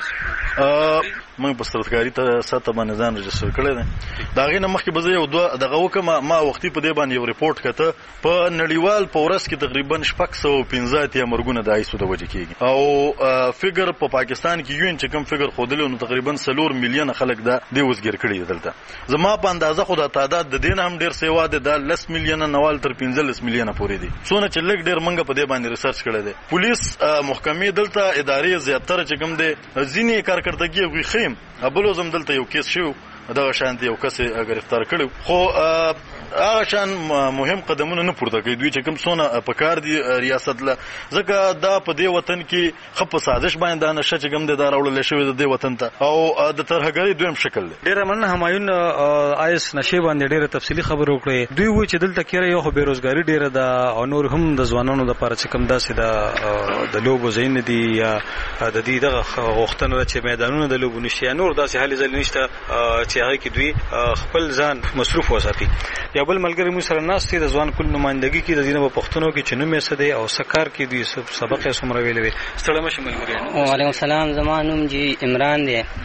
موږ په ستراتیژي ته ساته باندې ځان رجستر کړی دی. دا غي نه مخکې به یو دوه دغه وکما ما وختي په دې باندې یو ریپورت کته په نړیوال په ورځ کې تقریبا 615 یا مرګونه د آیسو د وجه کېږي او فګر په پاکستان کې یو چې کوم فګر خودلو نو تقریبا 3 میلیون خلک دا د وزګر کړي دلته. زما په اندازه خو د تعداد د دین هم ډیر سیوا ده د 10 میلیون نوال تر 15 میلیون پورې دي څونه چې لګ ډیر منګه په دې باندې ریسرچ کړی دی. پولیس محکمې دلته ادارې زیاتره چې کوم دي ځینې کارکړتګي غوي خیم ابلو زم دلته یو کیس شو دا شانتي یو کس گرفتار کړو خو هغه شان مهم قدمونه نه پورته کوي دوی چې کوم سونه په کار دي ریاست له ځکه دا په دې وطن کې خپ سازش باندې دا نشه چې کوم د داراول شوی د دې وطن ته او د ترهګری دویم شکل دی. ډیر مننه همایون آیس نشه باندې ډیره تفصیلی خبر وکړي. دوی و چې دلته کې یو بیروزګاری ډیره ده او نور هم د ځوانانو د لپاره چې کوم داسې د لوبو زین دي یا د دې دغه غوښتنه چې میدانونه د لوبو نشي نور داسې حل ځل نشته چې هغه کې دوی خپل ځان مصروف وساتي. یا بل ملګری مو سره ناستي د ځوان کل نمائندګي کې د دینه په پښتنو کې چنو مې سده او سکار کې دوی سبق یې سمره ویلې ستړی مشه ملګری. وعلیکم السلام زمانوم جی عمران دی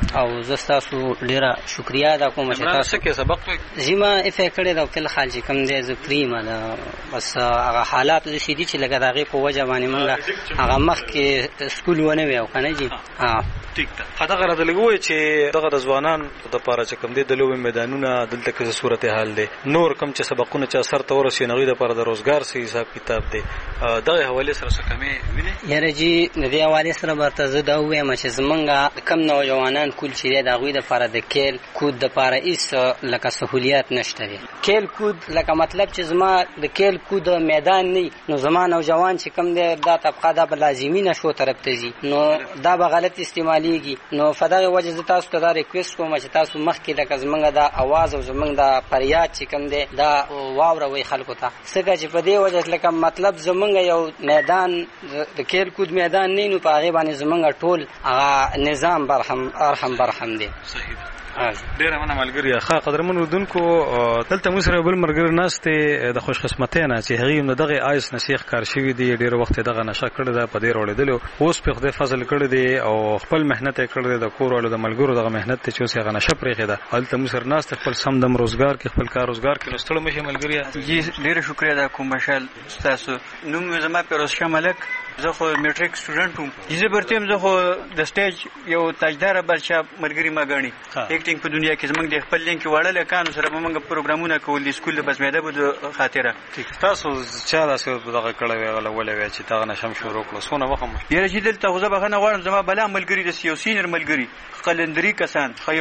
او زه تاسو ډیره شکریا ادا کوم چې تاسو کې سبق زما افه کړی دا په خال چې کوم دی ز پریمه دا بس هغه حالات د شې دي چې لګا دغه په وجه باندې مونږ هغه مخ کې سکول ونه ویو کنه جی ټیک ده خدای غره دلګوي چې دغه د ځوانان د پاره چې کوم دی د لوبي میدانونه دلته کې صورت حال دی نور کم چې سبقونه چې اثر تور شي نغې د پاره د روزګار سي حساب کتاب دی دغه حواله سره څه کمی ویني یاره جی د دې حواله سره برته زه دا وایم چې زمونږ کم نوجوانان کول چې دا غوي د پاره د کېل کود د پاره ایس لکه سہولیات نشته دي کېل کود لکه مطلب چې زما د کېل کود میدان نه نو زما نوجوان چې کم دی دا طبقه دا لازمي نشو طرف ته زی نو دا به غلط استعماليږي نو فدغه وجه ز تاسو ته دا ریکوست کوم چې تاسو مخکې لکه زمونږ دا आवाज او زمونږ دا فریاد چې کم دی دا واوروي خلکو ته څنګه چې په دې وجه لکه مطلب زمونږ یو میدان د کېل کود میدان نه نو په هغه باندې زمونږ ټول هغه نظام برحم دی صحیح ډیره مننه ملګری ښه قدرمن اردوونکو دلته موږ سره بل مرګر ناشته د خوش قسمتۍ نه چې هغه هم دغه آیس نسیخ کار شوی دی ډیره وخت دغه نشه کړی دا په دې وړېدل اوس په خدای فضل کړی دی او خپل مهنت کړی دی د کور ولې د ملګرو دغه مهنت ته چې اوس هغه نشه پرېخه ده دلته موږ سره ناشته خپل سم دم روزګار کې خپل کار روزګار کې نستړ مشه ملګری جی ډیره شکریا ادا کوم مشال تاسو نوم زما پیروز شاه ملک زه خو میټریک سټوډنټ وم زه برتم زه خو د سټیج یو تاجدار بلچا ملګری ما غاڼي اکټینګ په دنیا کې زمونږ د خپل لینک وړل کانو سره موږ پروګرامونه کول د سکول بس مېده بده خاطره تاسو چا تاسو دغه کړه ویل ولې چې تا نشم شروع کړو سونه وخم یره چې دلته غوځه بخنه غواړم زما بلا ملګری د سیاسينر ملګری قلندري کسان خو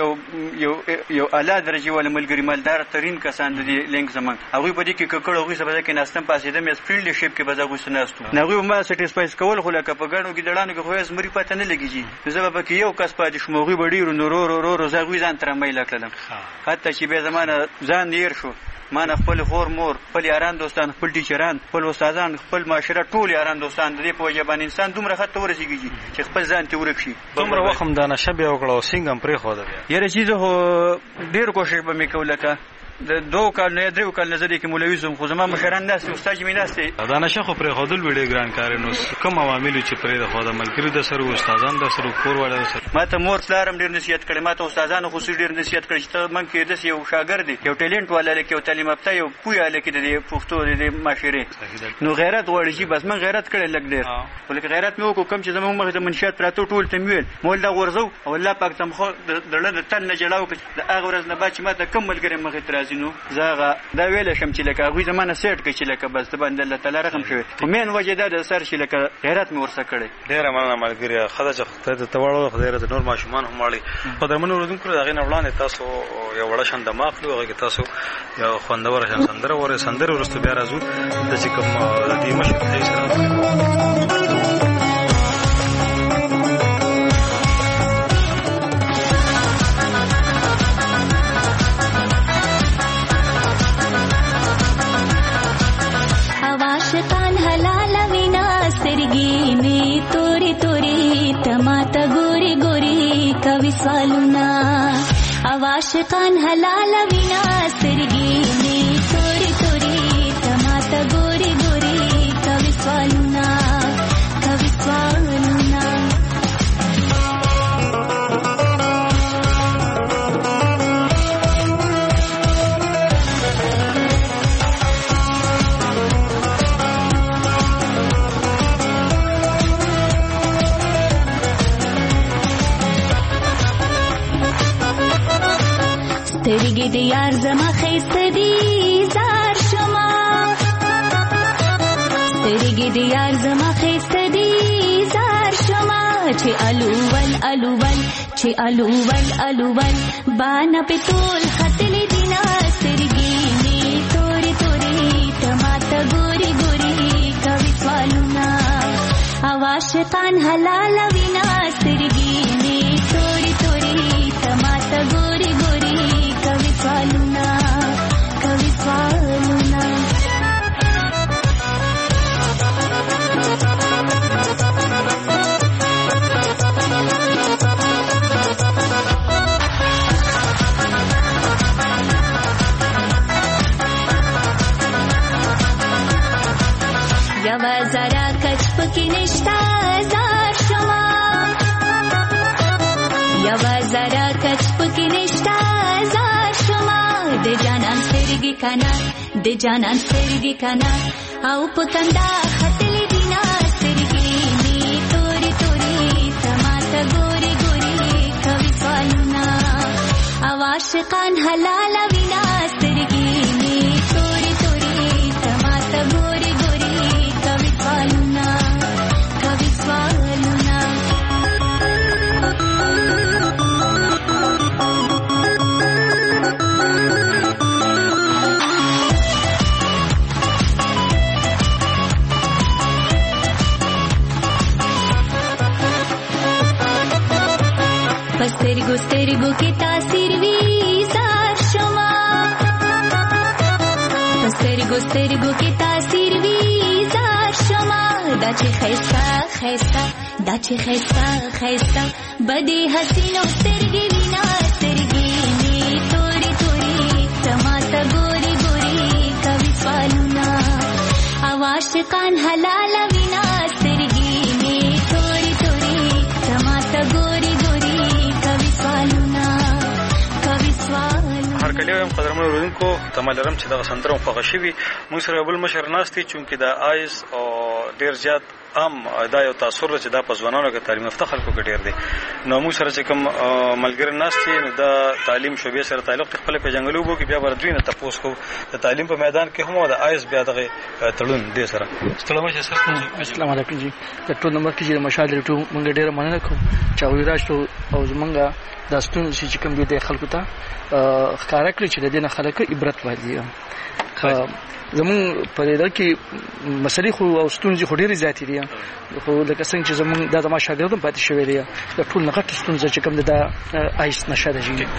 یو اعلی درجه ول ملګری مالدار ترين کسان د لینک زمان هغه په دې کې ککړه هغه سبا کې ناستم پاسې د مس فرندلی شپ کې بزا غوښته ناستو نغه ما سټیسفایز کول خو لکه په غاڼو کې دړانو کې خو یې زمري پته نه لګیږي زه به کې یو کس پاتې شموغي بډیرو نورو زغوي ځان تر مې لکلم حتی چې به زمانه ځان نیر شو ما نه خپل خور مور خپل یاران دوستان خپل ټیچران خپل استادان خپل معاشره ټول یاران دوستان د دې په وجه باندې انسان دومره خطر ورسیږي چې خپل ځان ته ورکشي دومره وخت دا نشه به وکړو سنگم پرې خو دا یاره چې زه ډیر کوشش به مې کوله د دوه کال نه درو کال نظر کې مولوی زم خو زما مشران ناس استاد مې ناس دا نشه خو پرې خودل ویډیو ګران کار نو کوم عوامل چې پرې خو د ملګری د سره استادان د سره کور وړل سره ما ته مور سلام ډیر نصیحت کړي ما ته استادانو خو ډیر نصیحت کړي چې من کې د یو شاګرد یو ټیلنټ والا لکه یو تعلیم یافته یو پویا لکه د پښتو د معاشره نو غیرت وړي چې بس من غیرت کړي لګ ډیر ولکه غیرت مې وکم چې زموږ مخه د منشات راتو ټول تمویل مول دا ورزو او الله پاک تم خو دړه تن نه جلاو د هغه ورځ نه بعد چې ما ته کوم ملګری مخه ترازینو زغه دا ویل شم چې لکه غوي زمانه سیټ کې چې لکه بس د باندې الله تعالی رحم شوی مین وجه دا سر چې لکه غیرت مې ورسره کړي ډیره مننه ملګری خدای چې ته وړو خدای رته نور ماشومان هم واړي قدرمن اردوونکو دغه نه وړاندې تاسو یو وړ شان دماغ لو هغه تاسو یو خوندور شان سندره ورسته بیا راځو د چې کوم د دې مشه ته سره عاشقان حلال وینا سترګې می توري توري تماته ګوري ګوري کوي سوالونه عاشقان حلال وینا سترګې می توري توري تماته ګوري ګوري کوي سوالونه سترګې د یار زما خیسته دي زار شما سترګې د یار زما خیسته دي زار شما چې الوول بانا په ټول ختلې دینا سترګې می توري توري تماته ګوري ګوري کوي سوالونه عاشقان حلال وینا سترګې می توري توري تماته ګوري ګوري کوي سوالونه یو زرا کچ پکې نشتا زار شما کنا د جانان سترګې کنا او په کندا خطلې دینا سترګې می تورې تورې تماته ګوري ګوري کوي سوالونه او عاشقان حلال وینا سترګې می تورې تورې تماته ګوري ګوري کوي سوالونه کوي سوالونه سترګو سترګو کې تاثیر وی زار شما سترګو سترګو کې تاثیر وی زار شما دا چې خیستا خیستا دا چې خیستا خیستا بدی حسینو سترګې وینا سترګې می تورې تورې تماته ګوري ګوري کوي سوالونه او عاشقان حلال وینا سترګې می تورې تورې تماته ګوري هر کله هم قدرمن اوریدونکو تمه لرم چې دا سندره خوښ شي موږ سره بل مشر ناشتي چونکه دا آیس او ډیر زیات عام دا یو تاثیر چې دا په ځوانانو کې تعلیم یافته خلکو کې ډیر دی نو موږ سره چې کوم ملګری ناشتي نو دا تعلیم شوبې سره تعلق خپل په جنگلو بو کې بیا ورځوي نه تاسو کو د تعلیم په میدان کې هم دا آیس بیا دغه تړون دی سره السلام علیکم جی د ټول نمبر کې مشال ریټو موږ ډیر مننه کوم چې اوراشتو او زمونږه دا ستون چې کوم دی د خلکو ته ښکارا کړی چې د دې نه خلک عبرت واخلي زمون په دې کې مسلې خو او ستونزې خو ډېرې زیاتې دي خو لکه څنګه چې زمون د ما شاګردان پاتې شوی دی د ټول نه غټ ستونزې چې کوم د آیس نشه ده جی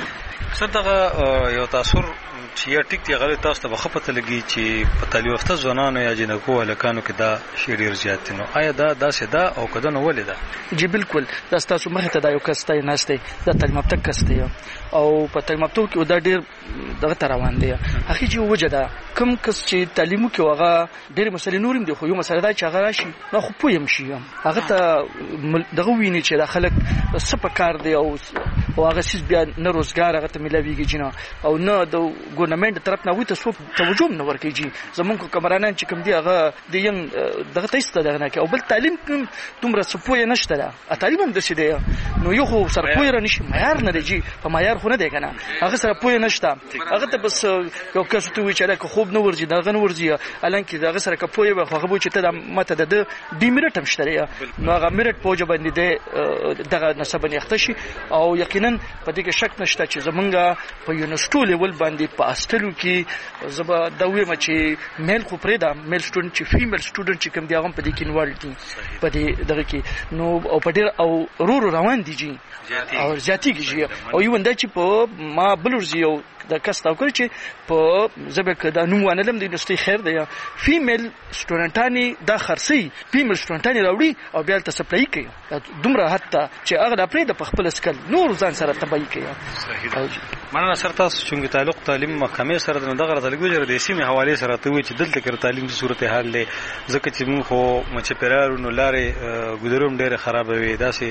صدقه یو تاثیر چې یا ټیک دی غلط تاسو ته بخښه لګي چې په تعلیم یافته ځوانانو یا جنکو هلکانو کې دا شی ډیر زیات نو آیا دا داسې ده او کده نو ولې ده جی بالکل دا تاسو مخه ته دا یو کس ته ناشته دا تعلیم یافته کس دی او په تعلیم یافته کې دا ډیر دغه روان دی اخی چې وجدا کم کس چې تعلیمو کې هغه ډیر مسلې نورم دي خو یو مسله دا چې هغه راشي نو خو پویم شي هغه ته دغه ویني چې د خلک سپکار دی او هغه سیس بیا نه روزګار هغه ته ملويږي جنا او نه د ګورنمنت طرف نه وي تاسو توجه نه ورکیږي زمونږ کمرانان چې کوم دی هغه د ین دغه تېسته دغه کې او بل تعلیم کوم دومره سپوی نشته دا تعلیم هم د شه دی نو یو خو سره پوی را نشي معیار نه دی په معیار خو نه دی کنه هغه سره پوی نشته هغه ته بس یو کس ته وی چې دا خوب نه ورځي دغه نه ورځي الان کې دغه سره کپوی به خو هغه چې ته د ماته د ډی میرټ هم شته نو هغه میرټ پوجا باندې دغه نسب نه اختشي او یقینا په دې کې شک نشته چې زمونږه په یونیورسيټي لیول باندې په استلو کې زبا د وې مچې میل خو پرې دا میل سټوډنټ چې فیمیل سټوډنټ چې کوم دی هغه په دې کې انوالډ دي په دې دغه کې نو او په ډېر او رورو روان دي جی او زیاتیږي او یو نده چې په ما بلورځي او د کس تاو کړی چې په زبک د نوم ونلم د یونیورسيټي خیر دی فیمیل سټوډنټانی دا خرسي فیمیل سټوډنټانی راوړي او بیا ته سپلای کوي دومره حتی چې هغه د پرې د خپل سکل نور ځان سره تبعی کوي مننه سره تاسو چې تعلق تعلیم محکمې سره د دغه تعلق د سیمې حواله سره ته وي چې دلته کې تعلیم د صورت حال له ځکه چې موږ خو مچ پیرارو نو لارې ګذروم ډېر خراب وي داسې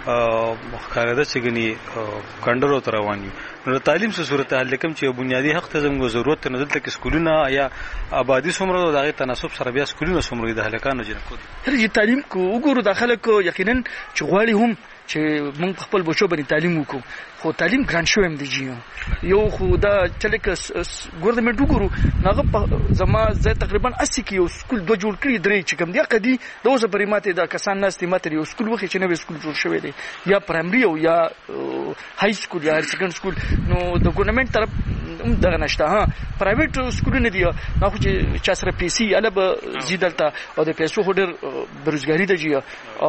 مخکاره د چګنی کندرو تر رواني نو تعلیم څه صورت حال کوم چې بنیادی حق ته زموږ ضرورت نه دلته کې سکولونه یا آبادی څومره دغه تناسب سره بیا سکولونه څومره د هلکانو جنکو دي تعلیم کو وګورو داخله کو یقینا چې غواړي هم چې موږ خپل بچو باندې تعلیم وکړو خو تعلیم ګران شو هم دی یو خو دا چلک ګورنمنت وګورو هغه زما زه تقریبا 80 کې یو سکول دوه جوړ کړی درې چې کوم دی قدي د اوسه پرې ماته دا کسان ناستې ماته یو سکول وخی چې نوې سکول جوړ شوی دی یا پرایمري او یا های سکول یا سیکنډ سکول نو د ګورنمنت طرف دغه نشته پرایویټ سکولونه دی نو خو چې چا سره پیسې الب زیدلته او د پیسو هډر بیروزګاری دی او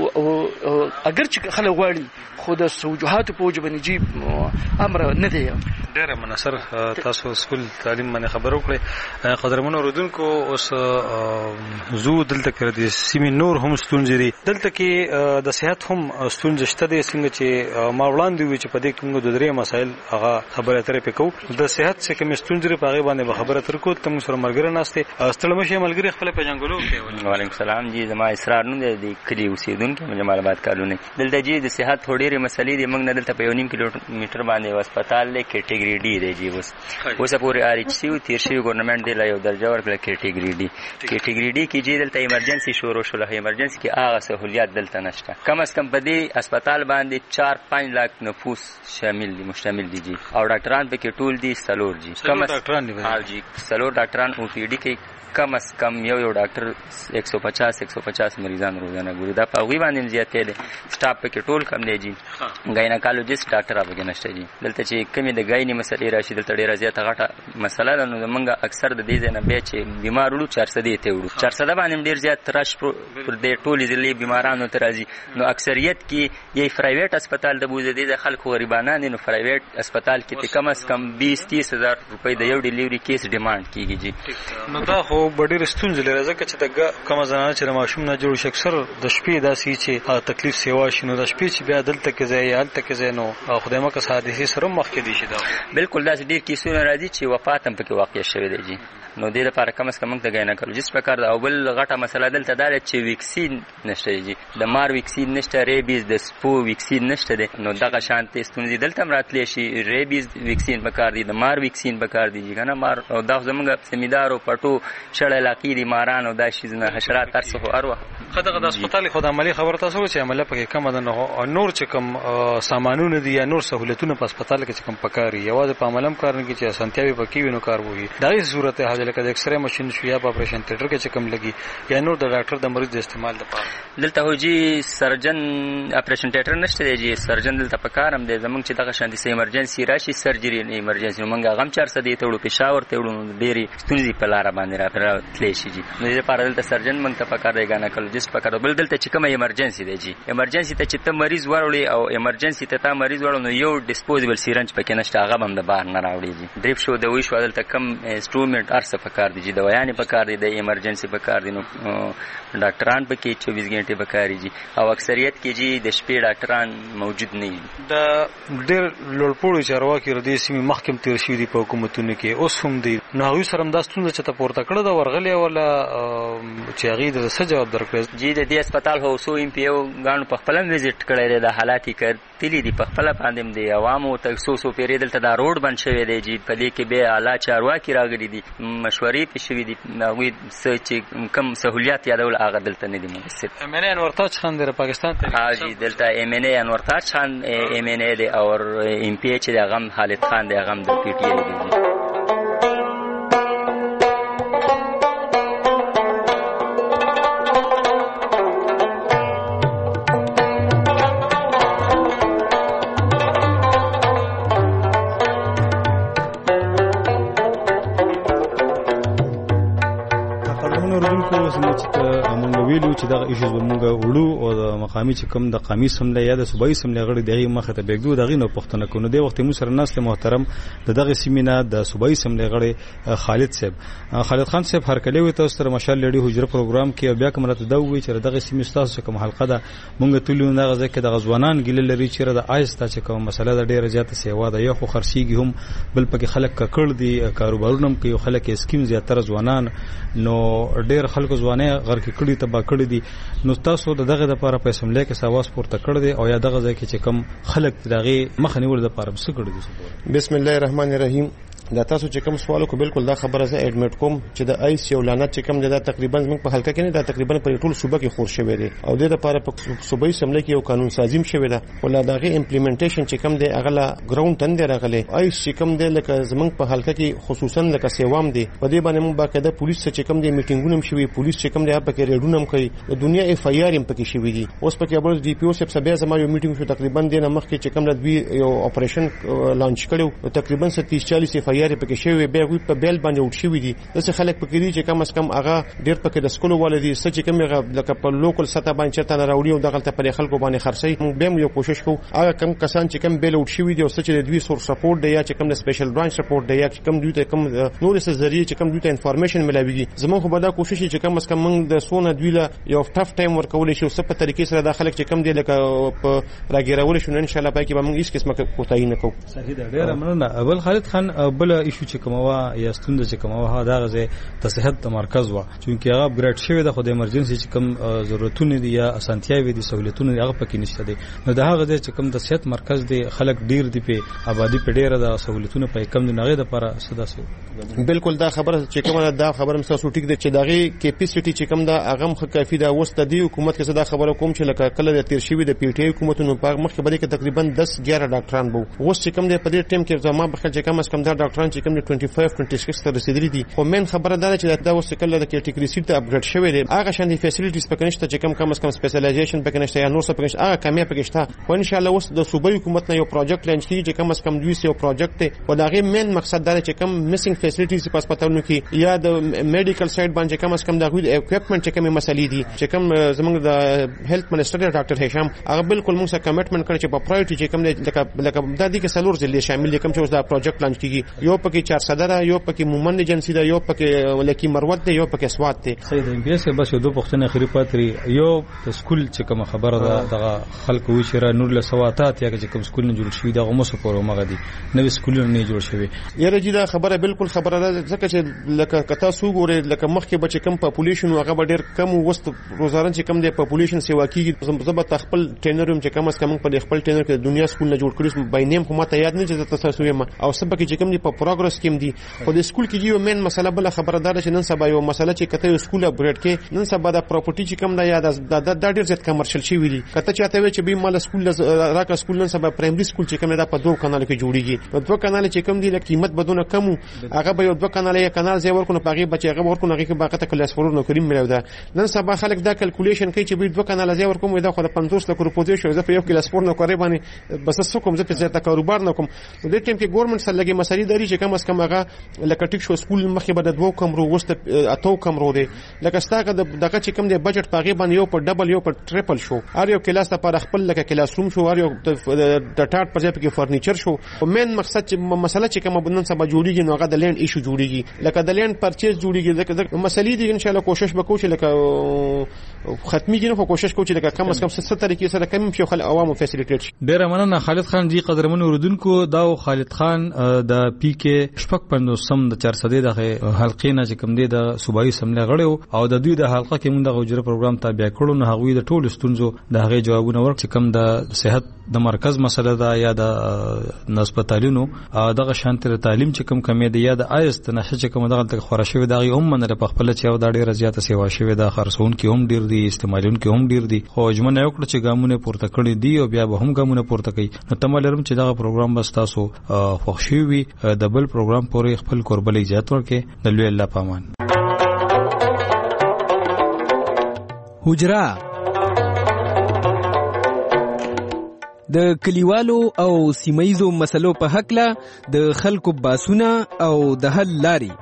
اگر چې خلک غواړي خو د سوجوحات په وجه باندې جی امر نه دی ډېر منصر تاسو سکول تعلیم باندې خبرو کړې قدرمن اوردونکو اوس زو دلته کې د سیمې نور هم ستونزې دي دلته کې د صحت هم ستونزې شته دي څنګه چې ما وړاندې وی چې په دې کې موږ د درې مسایل هغه خبره ترې پکو د صحت څخه کوم ستونزې په هغه باندې خبره ترکو ته موږ سره ملګری ناشته ستړي مشه ملګری خپل پیژنګلو کې. وعلیکم السلام جی زما اسرار نوم دی کلی اوسیدونکو جمال آباد کالونی. دلته جی د صحت ډېرې مسلې دي. موږ نه دلته په 1.5 کیلومتر باندې هسپتال له کیټګری ډي دی جی اوس پورې RHC او تیر شوی ګورنمنت دی لا یو درجه ورکړه کیټګری ډي. کیټګری ډي کې جی دلته ایمرجنسي شروع شوله. ایمرجنسي کې هغه سہولیات دلته نشته. کم از کم په دې هسپتال باندې 4-5 لاک نفوس مشتمل دي جی او ډاکټران په کې ټول دي سلور جی. کم از جی سلور ډاکټران او پی ډي کې کم از کم یو ډاکټر 150 مریضان روزانه ګوري. دا په وی باندې زیات دی. سټاف په کې ټول کم دی جی. ګایناکالوجیست ډاکټر هغه نشته جی. دلته چې کمی د ګایني مسلې راشي دلته ډیره زیاته غټه مسله ده. نو موږ اکثر د دې ځای نه بیا چې بیمار وړو 400 ته وړو 400 باندې ډیر زیات رش پر دې ټول ځلې بیمارانو ته راځي. نو اکثریت کې یي پرایویټ هسپتال د بوزه دي د خلکو غریبانان نو پرایویټ هسپتال کې کم از کم 20-30 هزار روپۍ د یو ډیلیوري کیس ډیماند کیږي جی. نو دا خو ډېر ستونزې لري ځکه چې د کوم زنانه چې ماشوم نه جوړ شي اکثر د شپې داسې چې تکلیف سیوا شنو د شپې چې بیا دلته کې ځای هلته کې ځای نو خدای مکه حادثه سره مخ کې دي شي. دا بالکل داسې ډېر کیسونه راځي چې وفات هم پکې واقع شوی دی جی. نو دې لپاره کم از کم د ګایناکالوجیست په کار ده. او بل غټه مسله دلته دا چې ویکسین نشته جی. د مار ویکسین نشته، ریبیز د سپو ویکسین نشته دی. نو دغه شانتي ستونزې دلته راتلی شي. ریبیز ویکسین په کار دي، د مار ویکسین په کار دي کنه. مار او دا زمونږ سمیدار او پټو شړ علاقې دي ماران او دا شي نه حشرات ترسه اروا. خدغه د هسپتال خو د عملی خبره تاسو چې عمله پکې کم ده. نو نور چې کوم سامانونه دي یا نور سہولتونه په هسپتال کې چې کوم پکاري یوازې په عملم کار نه کې چې اسانتیاوي پکې وینو کار وږي. دا هیڅ صورت حال لکه د ایکس رے ماشين شو یا په اپریشن تیټر کې چې کوم لګي یا نور د ډاکټر د مریض د استعمال لپاره دلته هو جی سرجن اپریشن تیټر نشته دی جی. سرجن دلته پکارم دی زمونږ چې دغه شاندي سي ایمرجنسي راشي سرجری نه ایمرجنسي مونږه غم 400 دی ته وړو پېښور ته وړو ډېری ستونزې په لار باندې راتلی شي جی. نو لپاره دلته سرجن مونږ ته پکار دی ګایناکالوجیست پکار. بل دلته چې کوم ایمرجنسي دی جی. ایمرجنسي ته چې ته مریض وړولې او ایمرجنسي ته تا مریض وړو نو یو ډیسپوزیبل سیرنج پکې نشته هغه هم د بهر نه راوړي جی. ډریپ شو د وی شو دلته کم انسټرومنت ارسه پکار دی جی. دوايان پکار دی، د ایمرجنسي پکار دی. نو ډاکټران پکې 24 غنټه پکار دي او اکثریت کې جی د شپې ډاکټران موجود نه دي. د ډېر لوړپوړو چارواکي ردی سیمې محکم تیر شي دي په حکومتونو کې اوس هم دي. نو هغوی سره هم دا ستونزه چې ته پورته کړه دا ورغلې ولا چې هغې د څه جواب درکړی جی. د دې هسپتال هو سو ایم پی او ګانو په خپل وزټ کړی دی. د حالات یې کتلي دي په خپل باندې دی. عوامو ته سو پیری دلته دا روډ بند شوی دی جی. په دې کې به اعلی چارواکي راغلي دي، مشورې پې شوي دي. هغوی څه چې کم سہولیات یادول هغه دلته نه دي مناسب. MNA انور تاج خان دی پاکستان ته. ها جی دلته MNA انور تاج خان MNA دی او MP چې د غم خالد خان دی غم د PTI دی. ویلو چې دا ایشوز موږ وړو او د مقامي چې کوم د قومي سملې یا د صوبایي سملې غړي دغه مخه ته بګدو دغه نو پښتنه کو. نو د وخت مو سره نسل محترم دغه سیمینار د صوبایي سملې غړي خالد خان صاحب هر کله وي تاسو سره مشال لړۍ حجره پروګرام کې بیا کوم راته دا وی چې دغه سیمې تاسو کوم حلقه ده موږ تلو نه غزه کې د غزوانان ګل لري چې د آیستا چې کوم مسله د ډیره زیاته سیوا ده یو خو خرسيږي هم بل پکې خلک کړ دي کاروبارونه هم کوي خلک اسکیم زیاتره ځوانان نو ډیر خلکو ځوانه غر کې کړي تبا کړي دي. نو تاسو دغه د لپاره په سملې کې ساواز پورته کړ دي او یا دغه ځکه چې کم خلک دغه مخ نیول د لپاره څه کړی دي. بسم الله الرحمن الرحیم. دا تاسو چې کوم سوال کو بالکل دا خبره زه اډمیټ کوم چې د آیس یو لعنت چې کوم دا تقریبا موږ په حلقه کې نه دا تقریبا په ټول صوبه کې خور شوی دی او د لپاره په صوبایي سملې کې یو قانون سازیم شوی دی ولا دغه امپلیمنټیشن چې کوم دی اغلا ګراوند تند راغلی آیس چې کوم دی لکه زمنګ په حلقه کې خصوصا لکه سیوام دی په دې باندې موږ باقاعده پولیس چې کوم دی میټینګونه هم شوی پولیس چې کوم دی په کې ریډونه هم کوي د دنیا اف آی آر هم پکې شوی دی. اوس پکې ابل ډي پی او سب سبیا زما یو میټینګ شو تقریبا د نمخ کې چې کوم دوی یو اپریشن لانچ کړو تقریبا 30-40 اف آی آر پکې شوی به په بیل باندې وټ شوی دي. دغه خلک پکې دي چې کم از کم هغه ډیر پکې د سکول والدي چې کوم لکه په لوکل سطح باندې چته نه راوړي او دغه ته په خلکو باندې خرڅي. موږ به یو کوشش کوو هغه کم کسان چې کم بیل وټ شوی دي او چې د دوی سور سپورټ دی یا چې کم د سپیشل برانچ سپورټ دی یا چې کم دوی ته کم نور څه ذریعہ چې کم دوی ته انفارمیشن ملاويږي. زموږ په دا کوشش چې کم از کم موږ د سونه دوی له یو ټف ټایم ورکول شي او په طریقې سره د خلک چې کم دی لکه په راګیرول شو ان شاء الله پای کې به موږ هیڅ قسمه کوتاهی نه کوو. صحیح ده ډیر مننه. اول خالد خان بل بل ایشو چې کومه یا ستونزه چې کومه دا غزه د صحت مرکز و چې هغه اپګریډ شوی د خو د ایمرجنسي چې کوم ضرورتونه دي یا اسانتیاوي دي سہولتونه هغه پکې نشته دي نو دا هغه چې کوم د صحت مرکز دی خلک ډیر دی په آبادی په ډیره د سہولتونه په کم نه غي د لپاره صداسو بالکل دا خبره چې کومه دا خبره هم تاسو ټیک دي چې داغي کیپاسټی چې کوم دا هغه خو کافي دا وسته دی حکومت کې صدا خبره کوم چې لکه کله د تیر شوی د پی ټی آی حکومتونو په مخکې باندې کې تقریبا 10-11 ډاکټران وو اوس چې کوم د په دې ټیم کې زما بخښه چې کوم اس کوم دا ډاکټران چې کوم 25-26 ته رسیدلي دي خو من خبره دا چې دا اوس کله د کیټګری سیټ ته اپګریډ شوی دی هغه شان دي فیسیلیټیز پکې نشته چې کوم اس کوم سپیشلایزیشن پکې نشته یا نور څه پکې نشته هغه کمی پکې شته خو ان شاء الله اوس د صوبایي حکومت نه یو پروجیکټ لانچ کیږي چې کوم اس کوم دوی یو پروجیکټ دی او دا غي مین مقصد دا چې کوم میسینګ فیسیلیټیز په هسپتالونو کې یا د میډیکل سایډ باندې کوم اس کوم د غوډ اکوپمنټ چې کوم مسلې دي چې کوم زموږ د هیلث منسٹر ډاکټر هشام هغه بالکل موږ سره کمټمنټ کړی چې په پرایورټي چې کوم لکه د دې کې سلور ځلې شامل دي کوم چې اوس دا پروجیکټ لانچ کیږي یو پکې 400 یو پکې مومن ایجنسی دا یو پکې ولکې مروت دی یو پکې سواد دی صحیح دی بیا څه بس یو دوه پښتنه اخري پاتري یو د سکول چې کوم خبره ده د خلکو وشره نور له سواتات یا چې کوم سکول نه جوړ شوی دا غومسه پورو مغه دي نو سکول نه جوړ شوی یره جی دا خبره بالکل خبره ده ځکه چې لکه کتا سو ګوره لکه مخکې بچ کم پاپولیشن هغه ډیر کم وست روزانه چې کم د پاپولیشن سیوا کیږي زبر خپل ټرینر چې کم اس کم په خپل ټرینر کې دنیا سکول نه جوړ کړی باینیم خو ماته یاد نه چې تاسو یم او سبا کې چې کم دی په پروګرس کې دي خو د سکول کې یو مین مسله بل خبردار چې نن سبا یو مسله چې کته سکول اپګریډ کې نن سبا د پراپرټي چې کم دا یاد د ډیر زیات کمرشل شي ویلي کته چاته وي چې به مال سکول راکا سکول نن سبا پرایمري سکول چې کم دا په دوه کانال کې جوړیږي په دوه کانال چې کم دی د قیمت بدونه کم هغه به یو دوه کانال یا کانال زی ورکو نه پاغي بچي هغه ورکو نه کې باقته کلاس فورو نو کریم ملو دا نن سبا خلک دا کیلکولیشن کوي چې به دوه کانال زی ورکو مې دا خو د 50 لک روپیه شو زه په یو کلاس فور نو کوي باندې بس څه کوم زه په زیاته کاروبار نه کوم د دې ټیم کې ګورنمنت سره لګي مسالې داري چې کم اس کم هغه لکه ټیک شو سکول مخې به د دوه کمرو وسته اتو کمرو دی لکه ستاګه دغه چې کم دی بجټ پاغي باندې یو په ډبل یو په ټریپل شو ار یو کلاس لپاره خپل لکه کلاس روم شو ار یو د ټاټ پر ځای کې فرنیچر شو او مین مقصد چې مسله چې کوم بنن سبا جوړیږي نو هغه د لند ایشو جوړیږي لکه د لند پرچیز جوړیږي لکه مسلې دي ان شاء الله کوشش وکړو چې لکه ختمي جنو کوشش کوو چې لکه کم اس کم 70 طریقې سره کم شي خل عوامو فیسیلیټیټ شي ډیر مننه خالد خان جی قدرمن اوردونکو دا خالد خان د پی کې شپک پندوسم د 400 د حلقې نه چې کوم دی د صوبایي سملې غړو او د دوی د حلقه کې موږ د غوجره پروګرام تابع کړو نو هغوی د ټولو ستونزو د هغه جوابونه ورک چې کوم د صحت د مرکز مسله ده یا د هسپتالونو دغه شانتي تعلیم چې کوم کمی دی یا د آیست نشه چې کوم دغه تک خورشوي دغه هم نه په خپل چې او د ډیره زیاته سیوا شوی د خرڅون کې هم ډیر دي استعمالون کې هم ډیر دي خو جمعنه یو کړ چې ګامونه پورته کړی دي او بیا به هم ګامونه پورته کوي نو تمالرم چې دغه پروګرام بس تاسو خوشوي د بل پروګرام پورې خپل قربلې ایجاد ورکې د لوی الله پامان حجره د کلیوالو او سیمایزو مسلو په حق له د خلکو باسونه او د حل لاري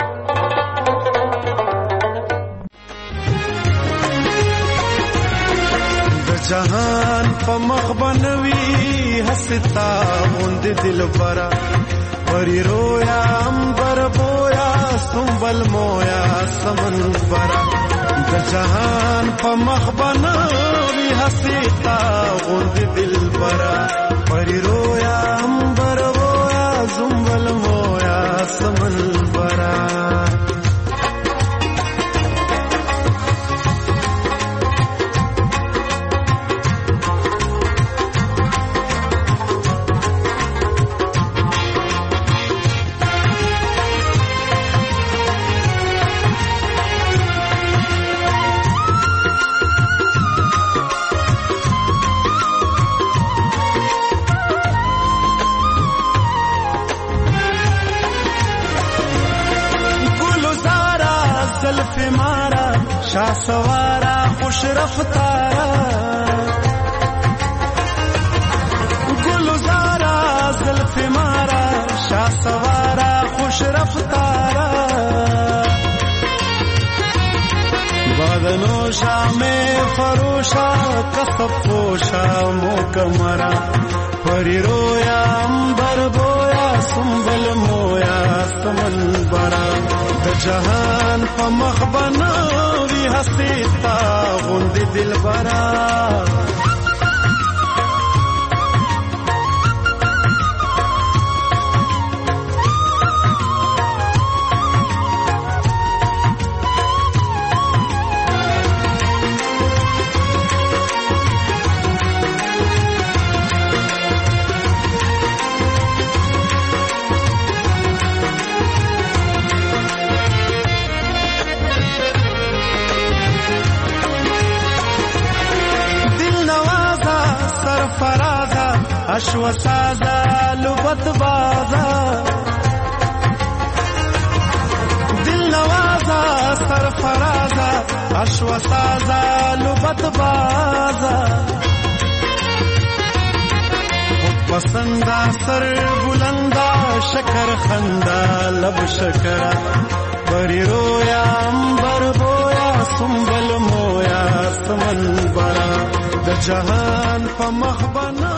د جهان په مخ بنوي هستا غوند دل برا پری رویا امبر بویا سنبل مویا سمن برا د جهان په مخ بنوي هستا غوند دل برا پری رویا امبر بویا سنبل مویا سمن برا شاه سوارا خوش رفتارا گلزارا زلف مارا شاه سوارا خوش رفتارا بدنو شام فروشا کسب پوشا موکمرا پری رویا امبر بویا سنبل مویا سمن برا د جهان په مخ بنوي هستا غوند دل برا اشوسازا لبت بازا دل نوازا سرفرازا اشوسازا لبت بازا پسندا سر بلندا شکر خندا لب شکرا بری رویا امبر بویا سنبل مویا سمن برا د جهان په مخ بنا